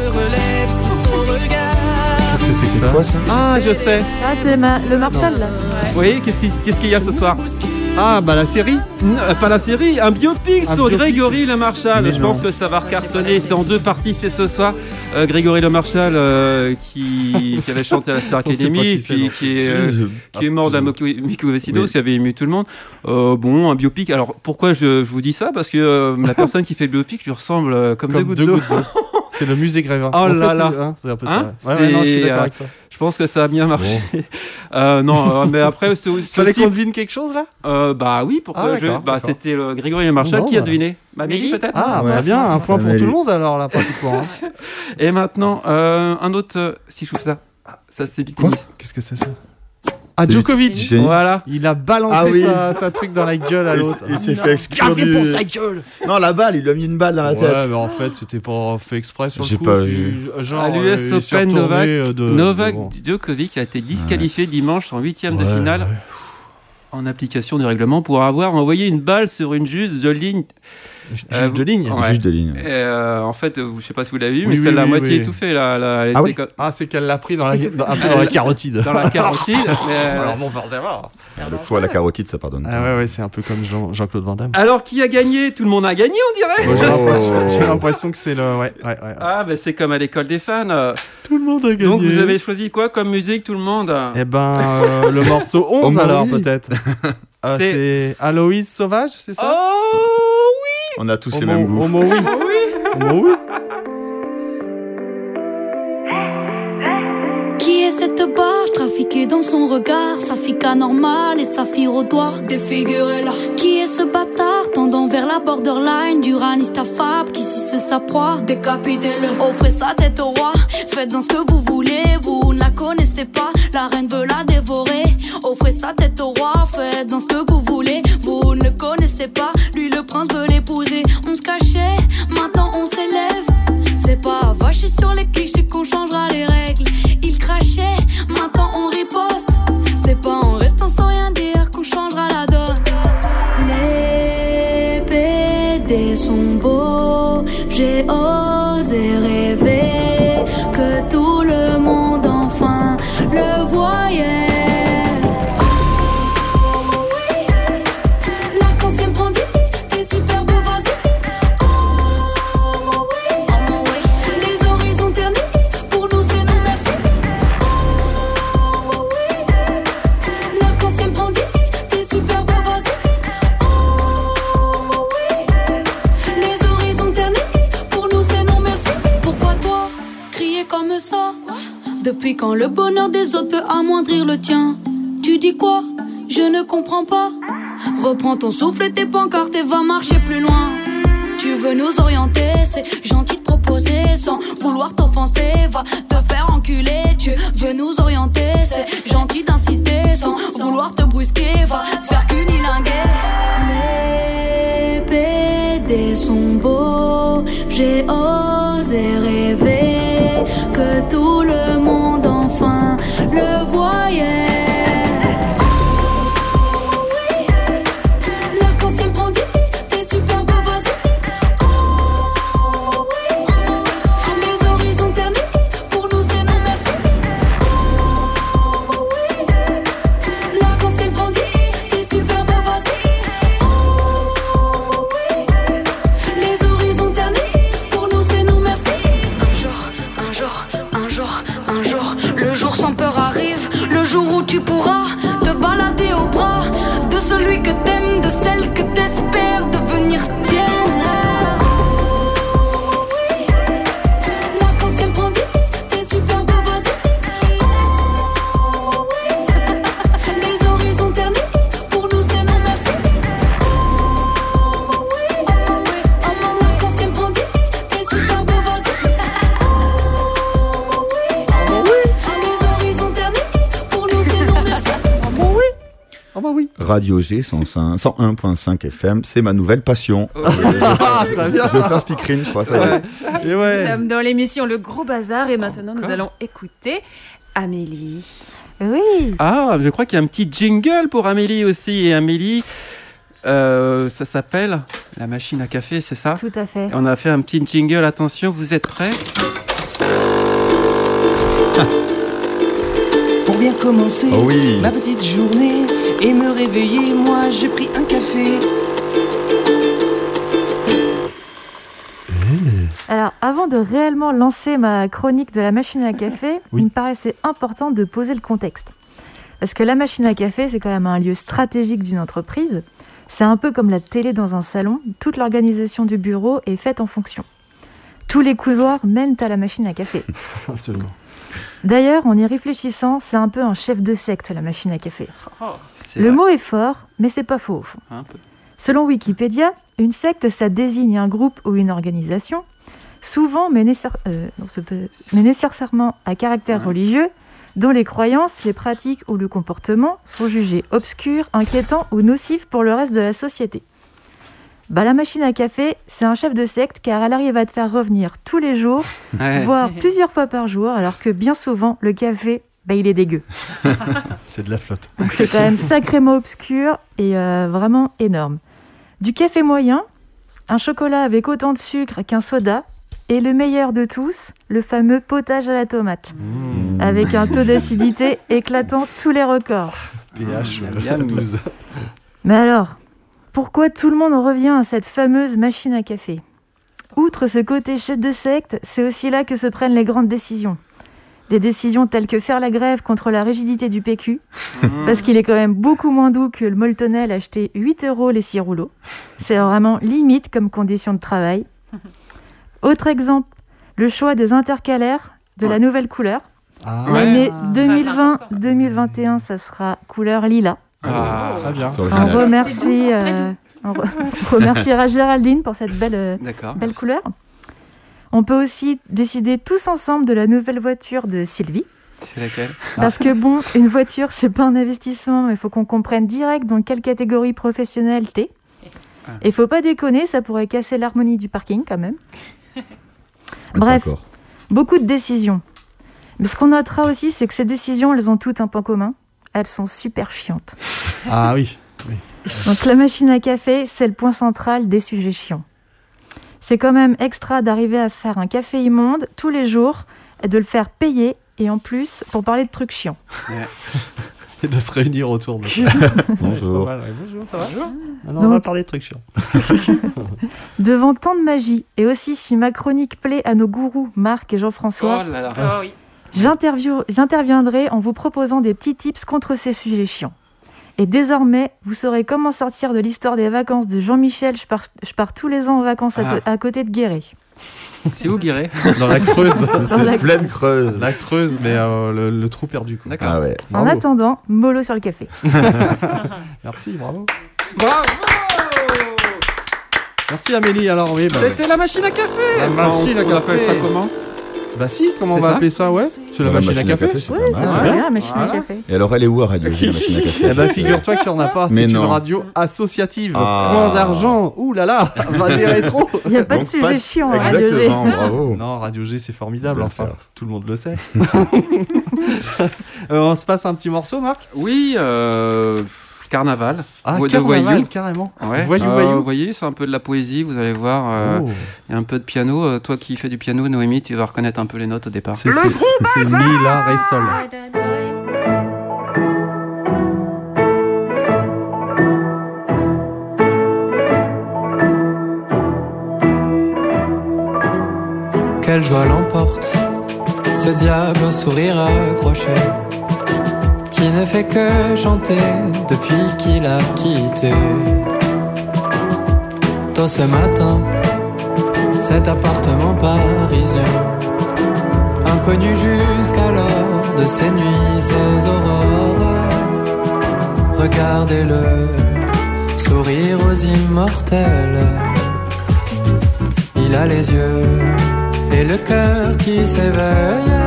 Qu'est-ce que c'est que ça? Ah, je sais. Ah, c'est le Marshall là. Oui, qu'est-ce qu'il y a ce soir? Ah bah la série. Pas la série, un biopic Un sur biopic. Grégory Le Marchal. Mais Je non. pense que ça va recartonner. C'est en 2 parties, c'est ce soir. Grégory Le Marchal qui avait chanté à la Star On sait pas Academy, qui c'est, non. qui est mort d'un mucoviscidose, qui avait ému tout le monde. Bon, un biopic. Alors pourquoi je vous dis ça? Parce que la personne qui fait le biopic lui ressemble comme 2 gouttes d'eau. C'est le musée Grévin. Oh En là fait, là. c'est un peu Hein ça. Ouais, non, je suis d'accord C'est, avec toi. Je pense que ça a bien marché. Non, mais après, c'est Fallait aussi. qu'on devine quelque chose là? Bah oui, pourquoi Ah, d'accord, d'accord. c'était Grégory Le Marchal Bon, qui a bah. deviné. Amélie peut-être. Ah, Ouais. très bien. Un point pour Amélie. tout le monde alors là, pratiquement. hein. Et maintenant, un autre. Si je trouve ça. Ça c'est du Quoi tennis. Qu'est-ce que c'est ça? Ah, C'est Djokovic. Génie. Voilà. Il a balancé Ah oui. sa truc dans la gueule à l'autre. Il s'est fait exclure du... gueule. Non, la balle, il lui a mis une balle dans la Ouais, tête. mais en fait, c'était pas fait exprès sur J'ai le coup. pas c'est- vu. Genre, À l'US il s'est Open, retourné, Novak bon. Djokovic a été disqualifié dimanche en 8e de Ouais, finale ouais. en application du règlement pour avoir envoyé une balle sur une juste de ligne Juge de ligne. Ouais. Juge de ligne. Et, en fait, je sais pas si vous l'avez vu, Oui, mais celle oui, à oui, moitié oui. étouffée. Elle Ah était oui. comme- Ah, c'est qu'elle l'a pris un peu dans la carotide. Dans la carotide. mais, Alors bon, forcément. Le coup à la carotide, ça pardonne. Ah ouais, c'est un peu comme Jean-Claude Van Damme. Alors, qui a gagné? Tout le monde a gagné, on dirait. Moi, Oh. j'ai l'impression que c'est le... Ouais. Ah, ben c'est comme à l'école des fans. Tout le monde a gagné. Donc, vous avez choisi quoi comme musique, tout le monde? Eh ben, le morceau 11 Oh, alors, oui. peut-être. C'est Aloïs Sauvage, c'est ça? Oh On a tous les mêmes goûts. Homo oui. Homo oui. Qui est cette barge trafiquée dans son regard? Sa fille anormale et sa fille au doigt défigurée là. Qui est ce bâtard tendant vers la borderline? Du raniste affable qui suce sa proie? Décapitez-le. Offrez sa tête au roi. Faites-en ce que vous voulez. Vous ne la connaissez pas. La reine veut la dévorer. Offrez sa tête au roi. Faites-en ce que vous voulez. Vous ne le connaissez pas. Lui le prince veut l'épouser. On se cachait, maintenant on s'élève. C'est pas vacher sur les clichés qu'on changera les règles. Il crachait, maintenant on riposte. C'est pas en restant sans rien dire qu'on changera la donne. Les PD sont beaux. J'ai osé rêver que tout le monde enfin le voyait. Depuis quand le bonheur des autres peut amoindrir le tien? Tu dis quoi? Je ne comprends pas. Reprends ton souffle et tes pancartes et va marcher plus loin. Tu veux nous orienter, c'est gentil de proposer sans vouloir t'offenser. Va te faire enculer, tu veux nous orienter, c'est gentil d'insister sans vouloir te brusquer. Va te faire cunilinguer. Les PD sont beaux, j'ai osé rêver que tout le monde enfin le voyait. Tu pourras te balader au bras de celui que t'aimes, de celle que t'espères devenir tienne. L'arc-en-ciel brandit tes superbes voisines. Les horizons ternis, pour nous c'est non merci. L'arc-en-ciel brandit tes superbes voisines. Les horizons ternis. Oh bah oui. Radio G 101.5 FM, c'est ma nouvelle passion. Très bien. Je vais faire speakerine, je crois. Ça y est. Et ouais. Nous sommes dans l'émission Le Gros Bazar et maintenant nous allons écouter Amélie. Oui. Ah, je crois qu'il y a un petit jingle pour Amélie aussi. Et Amélie, ça s'appelle la machine à café, c'est ça? Tout à fait. Et on a fait un petit jingle. Attention, vous êtes prêts? Pour bien commencer Oh oui. ma petite journée et me réveiller, moi j'ai pris un café. Alors, avant de réellement lancer ma chronique de la machine à café, Oui. il me paraissait important de poser le contexte. Parce que la machine à café, c'est quand même un lieu stratégique d'une entreprise. C'est un peu comme la télé dans un salon. Toute l'organisation du bureau est faite en fonction. Tous les couloirs mènent à la machine à café. Absolument. D'ailleurs, en y réfléchissant, c'est un peu un chef de secte, la machine à café. C'est Le vrai. mot est fort, mais c'est pas faux au fond. Un peu. Selon Wikipédia, une secte, ça désigne un groupe ou une organisation, souvent mais nécessairement à caractère religieux, dont les croyances, les pratiques ou le comportement sont jugés obscurs, inquiétants ou nocifs pour le reste de la société. La machine à café, c'est un chef de secte car elle arrive à te faire revenir tous les jours, Ouais. voire plusieurs fois par jour, alors que bien souvent, le café, il est dégueu. C'est de la flotte. Donc c'est quand même sacrément obscur et vraiment énorme. Du café moyen un chocolat avec autant de sucre qu'un soda, et le meilleur de tous, le fameux potage à la tomate, avec un taux d'acidité éclatant tous les records. pH Miam. 12. Mais alors, pourquoi tout le monde en revient à cette fameuse machine à café ? Outre ce côté chef de secte, c'est aussi là que se prennent les grandes décisions. Des décisions telles que faire la grève contre la rigidité du PQ, parce qu'il est quand même beaucoup moins doux que le Moltonel acheté 8 € les 6 rouleaux. C'est vraiment limite comme condition de travail. Autre exemple, le choix des intercalaires de la nouvelle couleur. L'année 2020-2021, ça sera couleur lilas. Très bien. On remerciera Géraldine pour cette belle couleur. On peut aussi décider tous ensemble de la nouvelle voiture de Sylvie. C'est laquelle ? Parce que bon, une voiture, c'est pas un investissement, mais il faut qu'on comprenne direct dans quelle catégorie professionnelle t'es. Et faut pas déconner, ça pourrait casser l'harmonie du parking quand même. Bref, beaucoup de décisions. Mais ce qu'on notera aussi, c'est que ces décisions, elles ont toutes un point commun. Elles sont super chiantes. Ah oui. Donc la machine à café, c'est le point central des sujets chiants. C'est quand même extra d'arriver à faire un café immonde tous les jours et de le faire payer, et en plus pour parler de trucs chiants. Et de se réunir autour de ça. Bonjour. Bonjour, ça va ? Donc, on va parler de trucs chiants. Devant tant de magie, et aussi si ma chronique plaît à nos gourous Marc et Jean-François, Oh là là. oui. j'interviendrai en vous proposant des petits tips contre ces sujets chiants. Et désormais, vous saurez comment sortir de l'histoire des vacances de Jean-Michel. Je pars tous les ans en vacances à côté de Guéret. C'est où, Guéret ? Dans la Creuse. Dans la Pleine Creuse. La Creuse, mais le trou perdu. Quoi. D'accord. Ah ouais. En attendant, mollo sur le café. Merci, bravo. Bravo ! Merci Amélie. Alors oui, C'était la machine à café. La machine à On appelle café. ça comment ? Bah si, comment on C'est va ça appeler ça, ouais. C'est la machine à café. c'est Oui, pas c'est mal. très bien, la machine à café. Et alors, elle est où à Radio G, la machine à café Eh ben figure-toi qu'il n'y en a pas, c'est Mais une non. radio associative. Ah. Point d'argent. Ouh là là, va des rétros. Il n'y a pas de Donc, sujet chiant à Radio G. Exactement, bravo. Non, Radio G c'est formidable, Je vais enfin, le faire. tout le monde le sait. On se passe un petit morceau, Marc ? Oui, Carnaval. Ah, de Carnaval, Voyou. carrément. Ouais. Voyou. Vous voyez, c'est un peu de la poésie, vous allez voir. Oh. Il y a un peu de piano. Toi qui fais du piano, Noémie, tu vas reconnaître un peu les notes au départ. C'est Mi, La, Ré, Sol. Quelle joie l'emporte, ce diable au sourire accroché, qui ne fait que chanter depuis qu'il a quitté. Tôt ce matin, cet appartement parisien, inconnu jusqu'alors de ses nuits, ses aurores. Regardez-le, sourire aux immortels. Il a les yeux et le cœur qui s'éveille,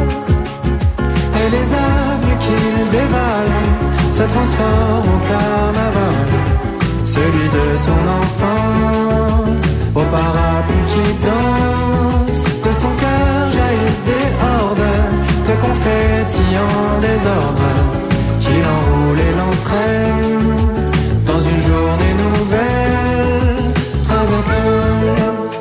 et les avenues qu'il dévale se transforment en carnaval, celui de son enfance, au parapluie qui danse, de son cœur jaillissent des hordes de confettis en désordre, qui l'enroule et l'entraîne dans une journée nouvelle avec eux.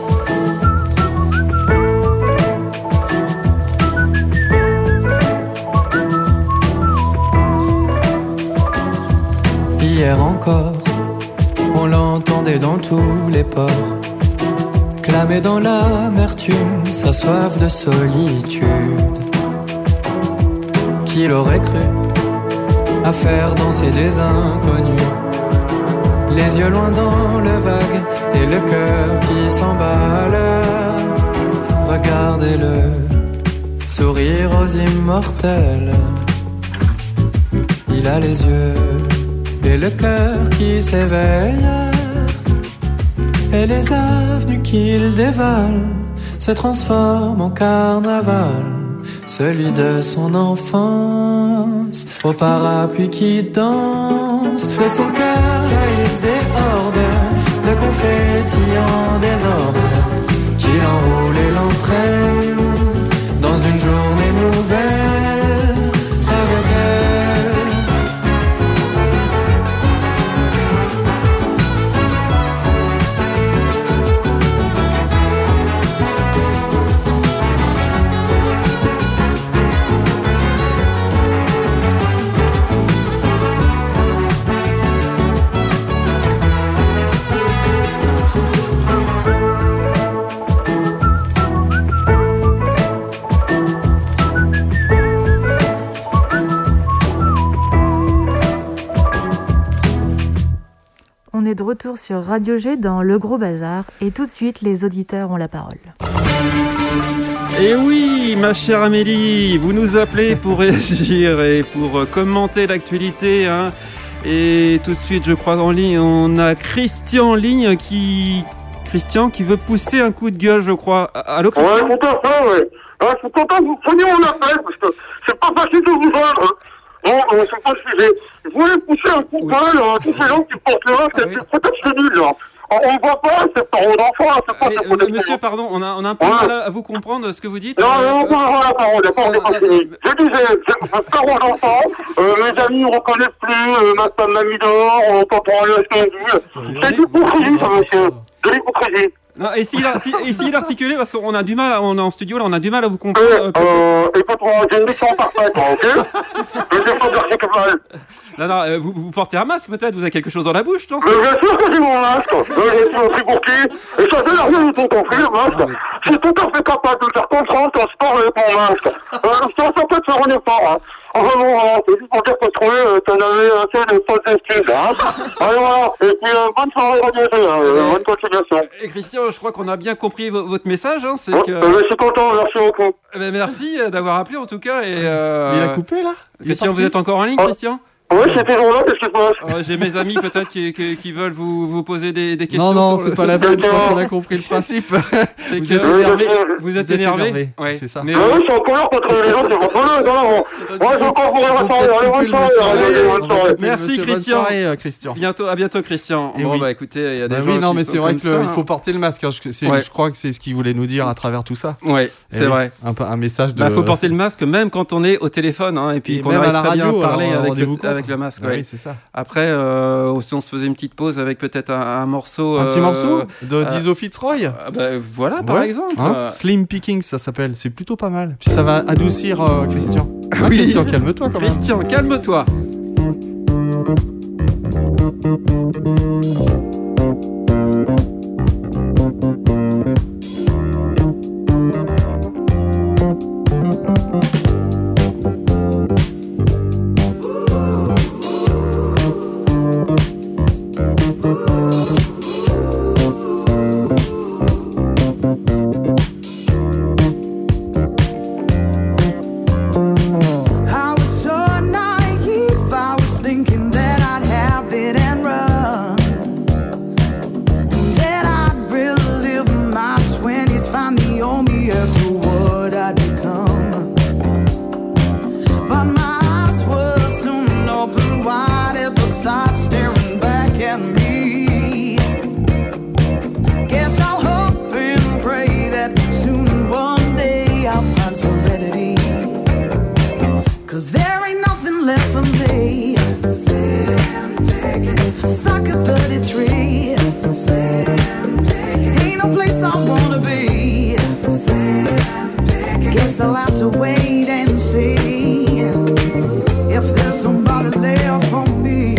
Hier encore, on l'entendait dans tous les ports, clamer dans l'amertume sa soif de solitude. Qui l'aurait cru à faire danser des inconnus, les yeux loin dans le vague et le cœur qui s'emballe. Regardez-le, sourire aux immortels. Il a les yeux et le cœur qui s'éveille, et les avenues qu'il dévale se transforment en carnaval, celui de son enfance, au parapluie qui danse, de son cœur jaillissent des hordes de confettis en désordre, qui l'enroule et l'entraîne dans une journée nouvelle avec elle. retour sur Radio G dans Le Gros Bazar et tout de suite les auditeurs ont la parole. Et oui, ma chère Amélie, vous nous appelez pour réagir et pour commenter l'actualité, hein. Et tout de suite, je crois en ligne, on a Christian en ligne qui veut pousser un coup de gueule, je crois. Allô, Christian? Ouais, tout à fait, ouais. Je suis content que vous preniez mon appel, parce que c'est pas facile de vous joindre. Bon, c'est pas le sujet. Je voulais pousser un coup de gueule à tous ces gens qui portent le masque avec des prétextes nuls, là. On ne voit pas, c'est par d'enfants, c'est pas des prétextes. Monsieur, pardon, on a un peu mal à vous comprendre ce que vous dites. Non, on prendra la parole, d'accord, on n'est pas fini. Je disais, c'est par d'enfants, mes amis ne reconnaissent plus, ma femme m'a mis dehors, on comprend rien à ce qu'on dit. C'est l'hypocrisie, ça, monsieur. De l'hypocrisie. Non, essayez d'articuler parce qu'on a du mal, on est en studio là, on a du mal à vous comprendre. Écoute-moi, j'ai une mission parfaite, ok? Je vais pas dire que mal. Non, vous portez un masque peut-être, vous avez quelque chose dans la bouche, non? Mais bien sûr que j'ai mon masque. Je suis pris pour qui? Et ça fait rien du tout compris, le masque. Je suis tout à fait capable de faire confiance en sport avec mon masque. Ça peut te faire un effort, hein. Enfin bon, c'est juste pour dire que t'en avais assez de fausses excuses, hein. Allez, voilà. Et puis, bonne soirée, Radio G, bonne continuation. Et Christian, je crois qu'on a bien compris votre message, hein, c'est que... Je suis content, merci beaucoup. Merci d'avoir appelé en tout cas, et Il a coupé, là? Christian, vous êtes encore en ligne, Christian? Oui, c'est toujours là, qu'est-ce qui se passe? J'ai mes amis peut-être qui veulent vous poser des questions. Non, c'est pas la peine, je crois qu'on a compris le principe. C'est Vous êtes énervé. Vous êtes énervé? Ouais, c'est ça. Mais oui, je suis en colère contre les gens, c'est pas non. Moi, je encore vous rester. Allez, bonne soirée. Merci, Christian. Bonne soirée, Christian. À bientôt, Christian. Et Bon, oui. bah écoutez, il y a des gens oui, non, qui mais sont c'est vrai comme qu'il ça, faut porter le masque. Je crois que c'est ce qu'il voulait nous dire à travers tout ça. Ouais, c'est vrai. Un message de. Il faut porter le masque même quand on est au téléphone, hein, et puis qu'on même arrive à la très bien radio, à parler alors, avec le masque. Oui, c'est ça. Après, si on se faisait une petite pause avec peut-être un morceau. Un petit morceau de d'Izzo Fitzroy. Voilà, par exemple. Slim Pickings, ça s'appelle. C'est plutôt pas mal. Puis ça va adoucir Christian. Oui. Christian, calme-toi quand même. Christian, calme-toi. I was so naive, I was thinking that I'd have it and run, and that I'd really live my 20s, find the only after what I'd become. But my eyes were soon open wide at the sight staring back at me. Guess I'll hope and pray that soon one day I'll find serenity. 'Cause there ain't nothing left for me. Stuck at 33. Ain't no place I wanna be. Guess I'll have to wait and see if there's somebody there for me.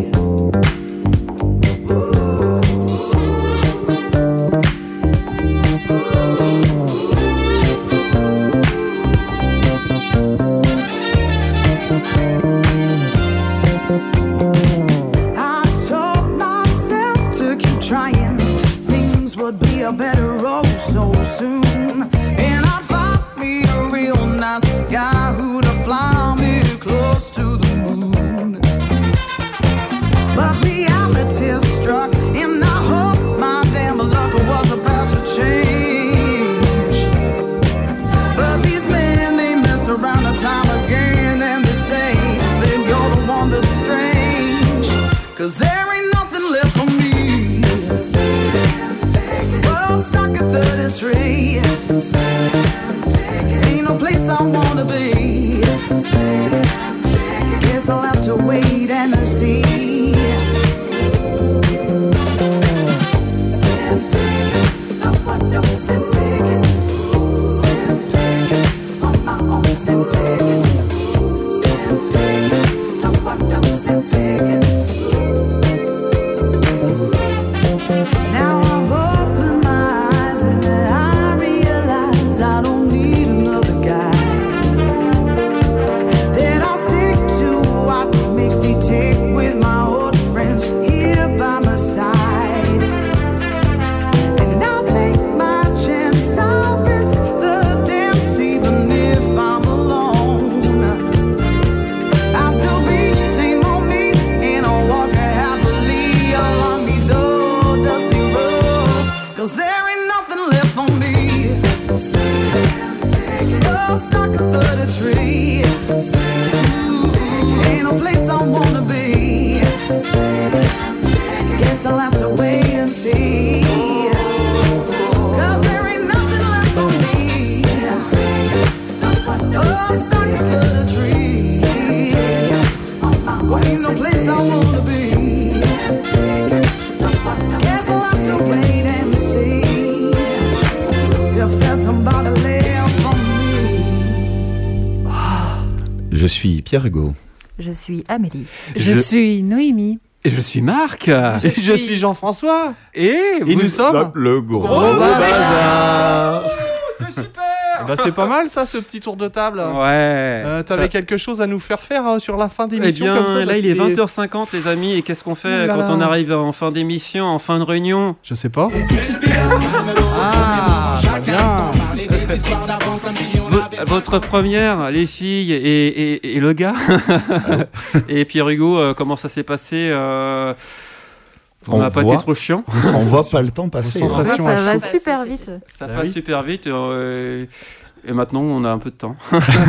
I told myself to keep trying. Things would be a better road so soon. And I'd find me a real nice guy who'd fly me close to the moon. But reality struck, and I hope my damn luck was about to change. But these men, they mess around a time again, and they say that you're the one that's strange. 'Cause there ain't nothing left for me. Well, stuck at 33. Ain't no place I wanna be. Guess I'll have to wait and see. Don't want no Slim Pickens. Slim Pickens. On my own Slim Pickens. Slim Pickens. Don't want no Slim Pickens. Now I've opened my eyes and I realize I don't need another guy. 'cause there ain't nothing left for me. Oh, stuck at 33. Ain't no place I wanna be. Guess I'll have to wait and see. 'Cause there ain't nothing left for me. Oh, stuck at 33. Ain't no place I wanna be. Guess I'll have to wait and see if there's somebody left for me. Je suis Pierre Hugo. Je suis Amélie. Je suis Noémie. Et je suis Marc. Et je suis Jean-François. Et nous sommes le gros bazar. C'est super. Bah, c'est pas mal ça, ce petit tour de table. Ouais. T'avais quelque chose à nous faire sur la fin Eh d'émission bien, comme ça, là, il est 20h50, les amis. Et qu'est-ce qu'on fait Ouh là quand là. on arrive en fin d'émission, en fin de réunion? Je sais pas. Ah, très bien. Votre première, les filles et le gars. Et Pierre Hugo, comment ça s'est passé On n'a pas été trop chiant. On voit pas le temps passer. Ça va super vite. Ça passe super vite. Et maintenant, on a un peu de temps.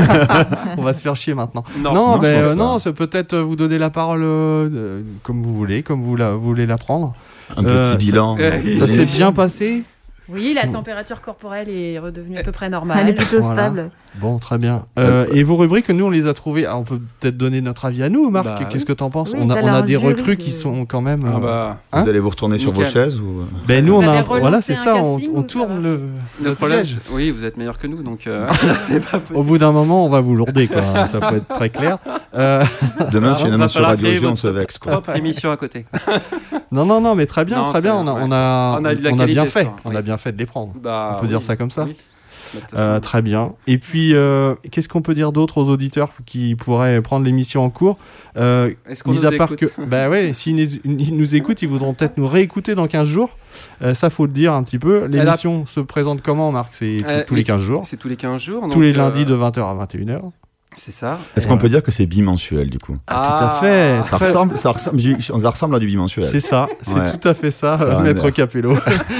On va se faire chier maintenant. Non, Non, c'est peut-être vous donner la parole comme vous voulez, comme vous voulez la prendre. Un petit bilan. Ça s'est bien passé? Oui, la température corporelle est redevenue à peu près normale. Elle est plutôt Voilà. stable. Bon, très bien. Et vos rubriques, nous, on les a trouvées. On peut peut-être donner notre avis à nous, Marc. Bah, Qu'est-ce que t'en penses? Oui, On t'as a l'air des jury recrues de- qui sont quand même. Vous allez vous retourner sur vos Nickel. chaises ou... Ben nous, Vous on a. avez relancé Voilà, c'est un ça. casting On ou ça tourne va le Le problème, siège. oui, vous êtes meilleurs que nous, donc c'est pas possible. Au bout d'un moment, on va vous lourder, quoi. Ça peut être très clair. Demain, si va finalement sur falloir Radio créer G, on votre se vexe. quoi. propre émission à côté. Non, mais très bien, Non, très bien. très On bien, a, ouais. on a, On a eu de la on a qualité, bien fait. ça, On oui. a bien fait de les prendre. Bah, On peut dire oui, ça comme ça. oui. De toute façon. Très bien. Et puis, qu'est-ce qu'on peut dire d'autre aux auditeurs qui pourraient prendre l'émission en cours Est-ce qu'on mis nous à part écoute que, bah ouais, s'ils nous écoutent, ils voudront peut-être nous réécouter dans 15 jours. Ça, faut le dire un petit peu. L'émission se présente comment, Marc? C'est tous les 15 jours. C'est tous les 15 jours. Tous les lundis de 20h à 21h. C'est ça. Est-ce qu'on peut dire que c'est bimensuel du coup? Tout à fait. Ça ressemble à du bimensuel. C'est ça, c'est Ouais. tout à fait ça, Ça a Maître l'air. Capello.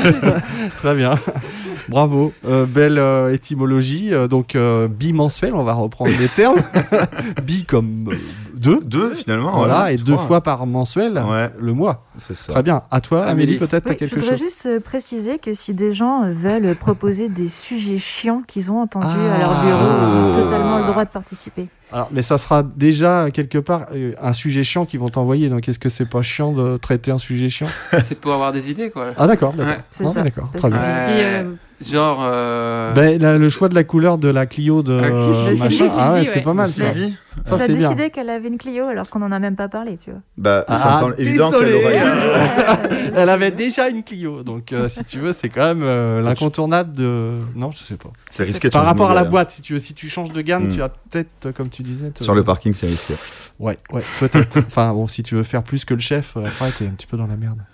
Très bien. Bravo. Belle étymologie. Donc, bimensuel, on va reprendre les termes. Bi comme deux. Deux finalement. Voilà, ouais, et je 2 crois. fois par mensuel, Ouais. le mois. C'est ça. Très bien. À toi, Amélie, peut-être, t'as Oui, je quelque voudrais chose? juste préciser que si des gens veulent proposer des sujets chiants qu'ils ont entendus à leur bureau, ils ont totalement le droit de participer. Alors, mais ça sera déjà quelque part un sujet chiant qu'ils vont t'envoyer. Donc, est-ce que c'est pas chiant de traiter un sujet chiant? C'est pour avoir des idées, quoi. Ah, d'accord. Ouais. C'est Non, ça. mais d'accord. Parce Très que bien. si, Genre. Ben, le choix de la couleur de la Clio de De machin. Sylvie, Ah ouais, ouais. c'est pas mal ça. Sylvie Ça, t'as c'est bien. décidé qu'elle avait une Clio alors qu'on en a même pas parlé, tu vois. Bah, ça me Ah, semble évident qu'elle désolé. aurait. Elle avait déjà une Clio, donc si tu veux, c'est quand même l'incontournable de. Non, je sais pas. C'est risqué de Par changer de rapport à la modèle. boîte, si tu veux, si tu changes de gamme, Hmm. tu as peut-être, comme tu disais. Sur le parking, c'est risqué. Ouais, peut-être. Enfin, bon, si tu veux faire plus que le chef, après, t'es un petit peu dans la merde.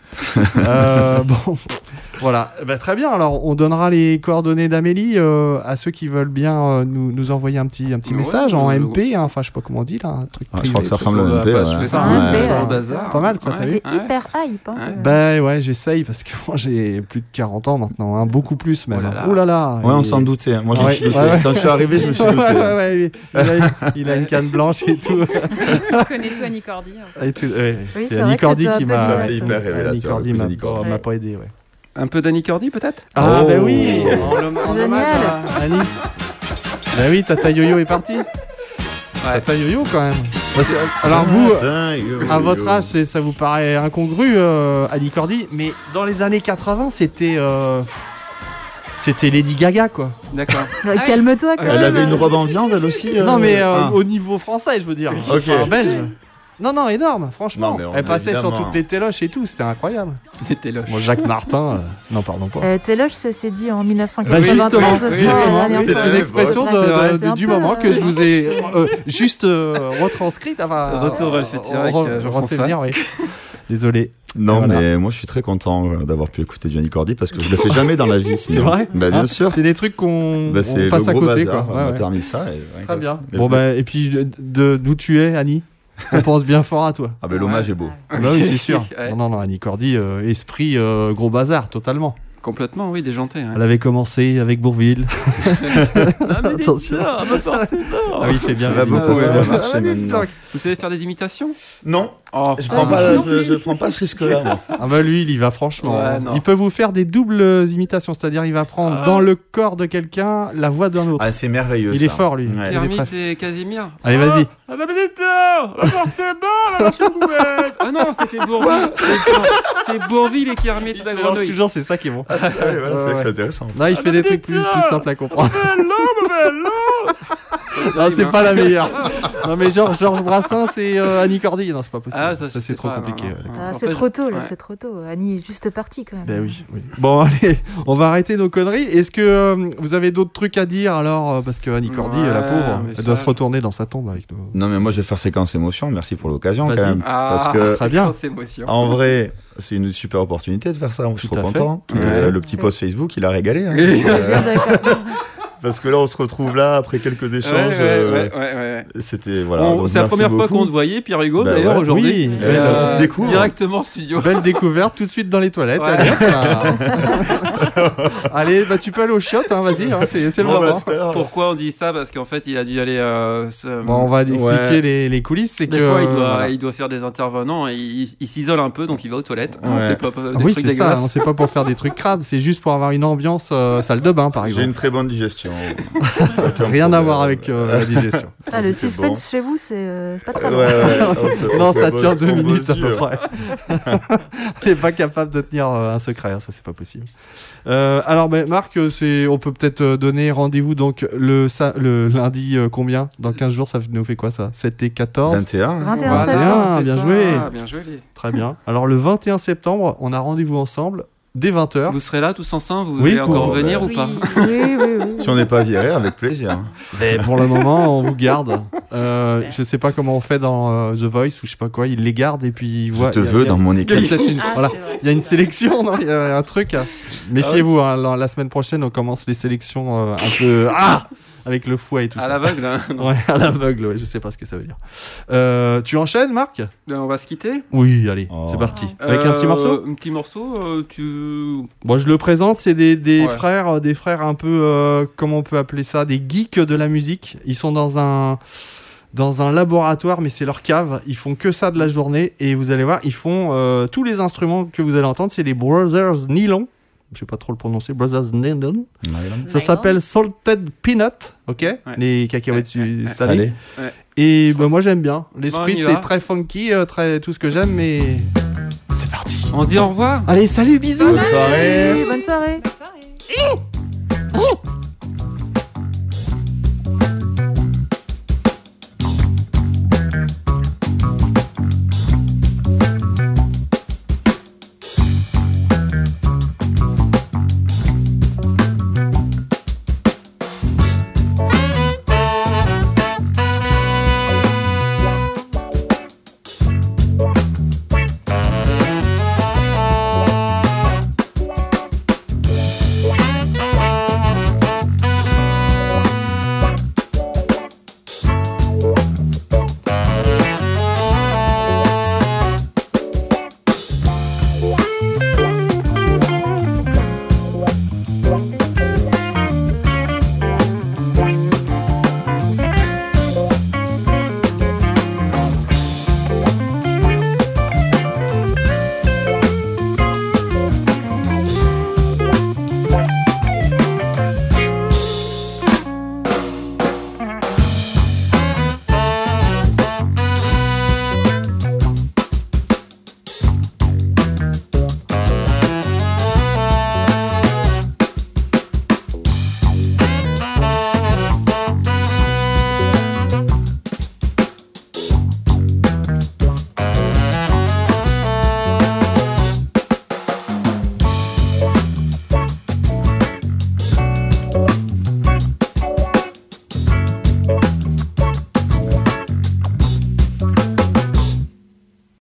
Bon, voilà. Bah, très bien. Alors, on donnera les coordonnées d'Amélie à ceux qui veulent bien nous envoyer un petit Ouais, message en MP. Hein. Enfin, je sais pas comment on dit là, un truc. Ah, je privé, crois que ça tout ressemble à un MP. Bah, ouais. je fais C'est ça, un ouais, MP, sur le ouais. bazar. Pas mal, ça, t'as vu? T'es hyper hype. Hein, Ouais. que- Bah ouais, j'essaye parce que moi j'ai plus de 40 ans maintenant, hein, beaucoup plus même. Oh là là. Ouh là là. Ouais, on Et- s'en doutait. Moi, je me Ouais, suis douté. ouais, ouais. Quand je suis arrivé, je me suis douté. Ouais, il a une canne blanche et tout. Je connais tout Annie Cordy. Et tout, ouais. Oui, C'est c'est Annie vrai que Cordy ça qui doit m'a. passer. Ça, c'est hyper révélateur, Annie Cordy le m'a Annie Cordy. m'a pas aidé, ouais. Un peu d'Annie Cordy, peut-être? Ah, Oh. bah oui, en Génial. hommage à Annie. Bah oui, Tata Yo-Yo est parti. Tata Yo-Yo quand même. Bah, alors vous, à votre âge, ça vous paraît incongru, Annie Cordy, mais dans les années 80, c'était Lady Gaga, quoi. D'accord. Calme-toi quand Elle même. avait une robe en viande, elle aussi. Non, mais ah. au niveau français, je veux dire. Ok. Enfin, belge. Non, énorme, franchement. Non, mais on Elle passait sur évidemment. toutes les téloches et tout, c'était incroyable. C'était là. Moi, Jacques Martin, non, pardon pas. Téloche, ça s'est dit en Bah 1993. justement, je crois, justement, la dernière c'est fois. une expression Ouais, c'est vrai. C'est du un peu, moment que je vous ai juste retranscrite. Enfin, Retour vers le futur avec, Jean-François. refait venir, oui. Désolé. Non, Voilà. mais moi je suis très content d'avoir pu écouter du Annie Cordy parce que je le fais jamais dans la vie. C'est Sinon. vrai Bah, bien Ah, sûr. C'est des trucs qu'on Bah, c'est on passe le à gros côté, bazar, quoi. on Ouais, m'a ouais. permis ça. Très bien. Bon, bah, et puis, d'où tu es, Annie? On pense bien fort à toi. Ah, bah, l'hommage est beau. Bah oui, c'est sûr. Ouais. Non, Annie Cordy, esprit gros bazar, totalement. Complètement, oui, déjanté. Hein. Elle avait commencé avec Bourville. Attention. Ah oui, il fait bien. Elle va beaucoup marcher maintenant. Vous savez faire des imitations? Non. Oh, Je prends pas ce risque-là, moi. Ah bah lui, il y va franchement. Ouais, non. Il peut vous faire des doubles imitations, c'est-à-dire il va prendre dans le corps de quelqu'un la voix d'un autre. Ah, c'est merveilleux. Il est fort, lui. Ouais. Kermit et Casimir. Allez, vas-y. Ah bah forcément, la marche poubelle. Ah non, c'était Bourville. C'est Bourville et Kermit la grenouille. Toujours, c'est ça qui est bon. Ah, c'est vrai que c'est intéressant. Là, il fait des trucs plus simples à comprendre. Non, c'est pas la meilleure. Non, mais Georges Brassens et Annie Cordy. Non, c'est pas possible. Ah, ça c'est trop compliqué. non. Ouais. Ah, c'est trop tôt, là, c'est trop tôt. Annie est juste partie quand même. Ben oui. Bon, allez, on va arrêter nos conneries. Est-ce que vous avez d'autres trucs à dire alors? Parce que Annie Cordy, la pauvre, elle doit se retourner dans sa tombe avec nous. Non, mais moi je vais faire séquence émotion. Merci pour l'occasion quand Vas-y. même. Parce que très bien. en vrai, c'est une super opportunité de faire ça. Je suis Tout trop à fait. content. Le petit post Facebook, il a régalé. Hein, Oui. parce que là, on se retrouve là après quelques échanges. Ouais. C'était voilà. Bon, donc c'est la merci première fois beaucoup. qu'on te voyait, Pierre Hugo, Bah d'ailleurs, ouais, aujourd'hui. oui. On se découvre. Directement en studio. Belle découverte tout de suite dans les toilettes. Ouais. Allez, allez, bah tu peux aller au shot, hein, vas-y, hein, c'est le Bon, bah, moment. tout à l'heure. Pourquoi on dit ça? Parce qu'en fait, il a dû aller. Bon, on va expliquer les coulisses. C'est Des que fois, voilà. il doit faire des intervenants et il s'isole un peu, donc il va aux toilettes. Ouais. C'est pas des Oui, trucs c'est ça. dégueulasses. C'est pas pour faire des trucs crades, c'est juste pour avoir une ambiance salle de bain, par J'ai exemple. une très bonne digestion. Rien à voir avec la digestion. Ah, le C'est suspense bon. chez vous, c'est pas très Ouais, long. Non, ça tient 2 on bosse minutes à peu dur. près. Elle est pas capable de tenir un secret, hein, ça c'est pas possible. Alors, Marc, on peut peut-être donner rendez-vous donc le lundi combien? Dans 15 jours, ça nous fait quoi ça? 7 et 14 21. 21 septembre. Bien ça. joué. Bien joué, les. Très bien. Alors le 21 septembre, on a rendez-vous ensemble dès 20h. Vous serez là tous ensemble? Vous Oui, voulez encore pour- venir ou Oui, pas? oui. Si on n'est pas viré, avec plaisir. Mais pour le moment, on vous garde. Je sais pas comment on fait dans The Voice ou je sais pas quoi. Il les garde et puis il voit. Je te veux dans mon Il y a équipe. peut-être une, Ah, voilà. c'est vrai. Il y a une sélection, non? Il y a un truc. Méfiez-vous, hein, la semaine prochaine, on commence les sélections un peu avec le fouet et tout À ça. l'aveugle, hein. Ouais, à l'aveugle, ouais, je sais pas ce que ça veut dire. Tu enchaînes, Marc? On va se quitter. Oui, allez, Oh. c'est parti. Avec un petit morceau? Un petit morceau, Moi, je le présente, c'est des Ouais. frères un peu, comment on peut appeler ça, des geeks de la musique. Ils sont dans un laboratoire, mais c'est leur cave. Ils font que ça de la journée et vous allez voir, ils font tous les instruments que vous allez entendre, c'est les Brothers Nylon. Je sais pas trop le prononcer, Brothers Nylon. Ça s'appelle Salted Peanut, ok? Les cacahuètes salées. Salé. Ouais. Et moi j'aime bien. L'esprit Bon, on y va. c'est très funky, très tout ce que j'aime, mais c'est parti. On se dit au revoir. Allez, salut, bisous. Bonne soirée. Oui, bonne soirée. Bonne soirée.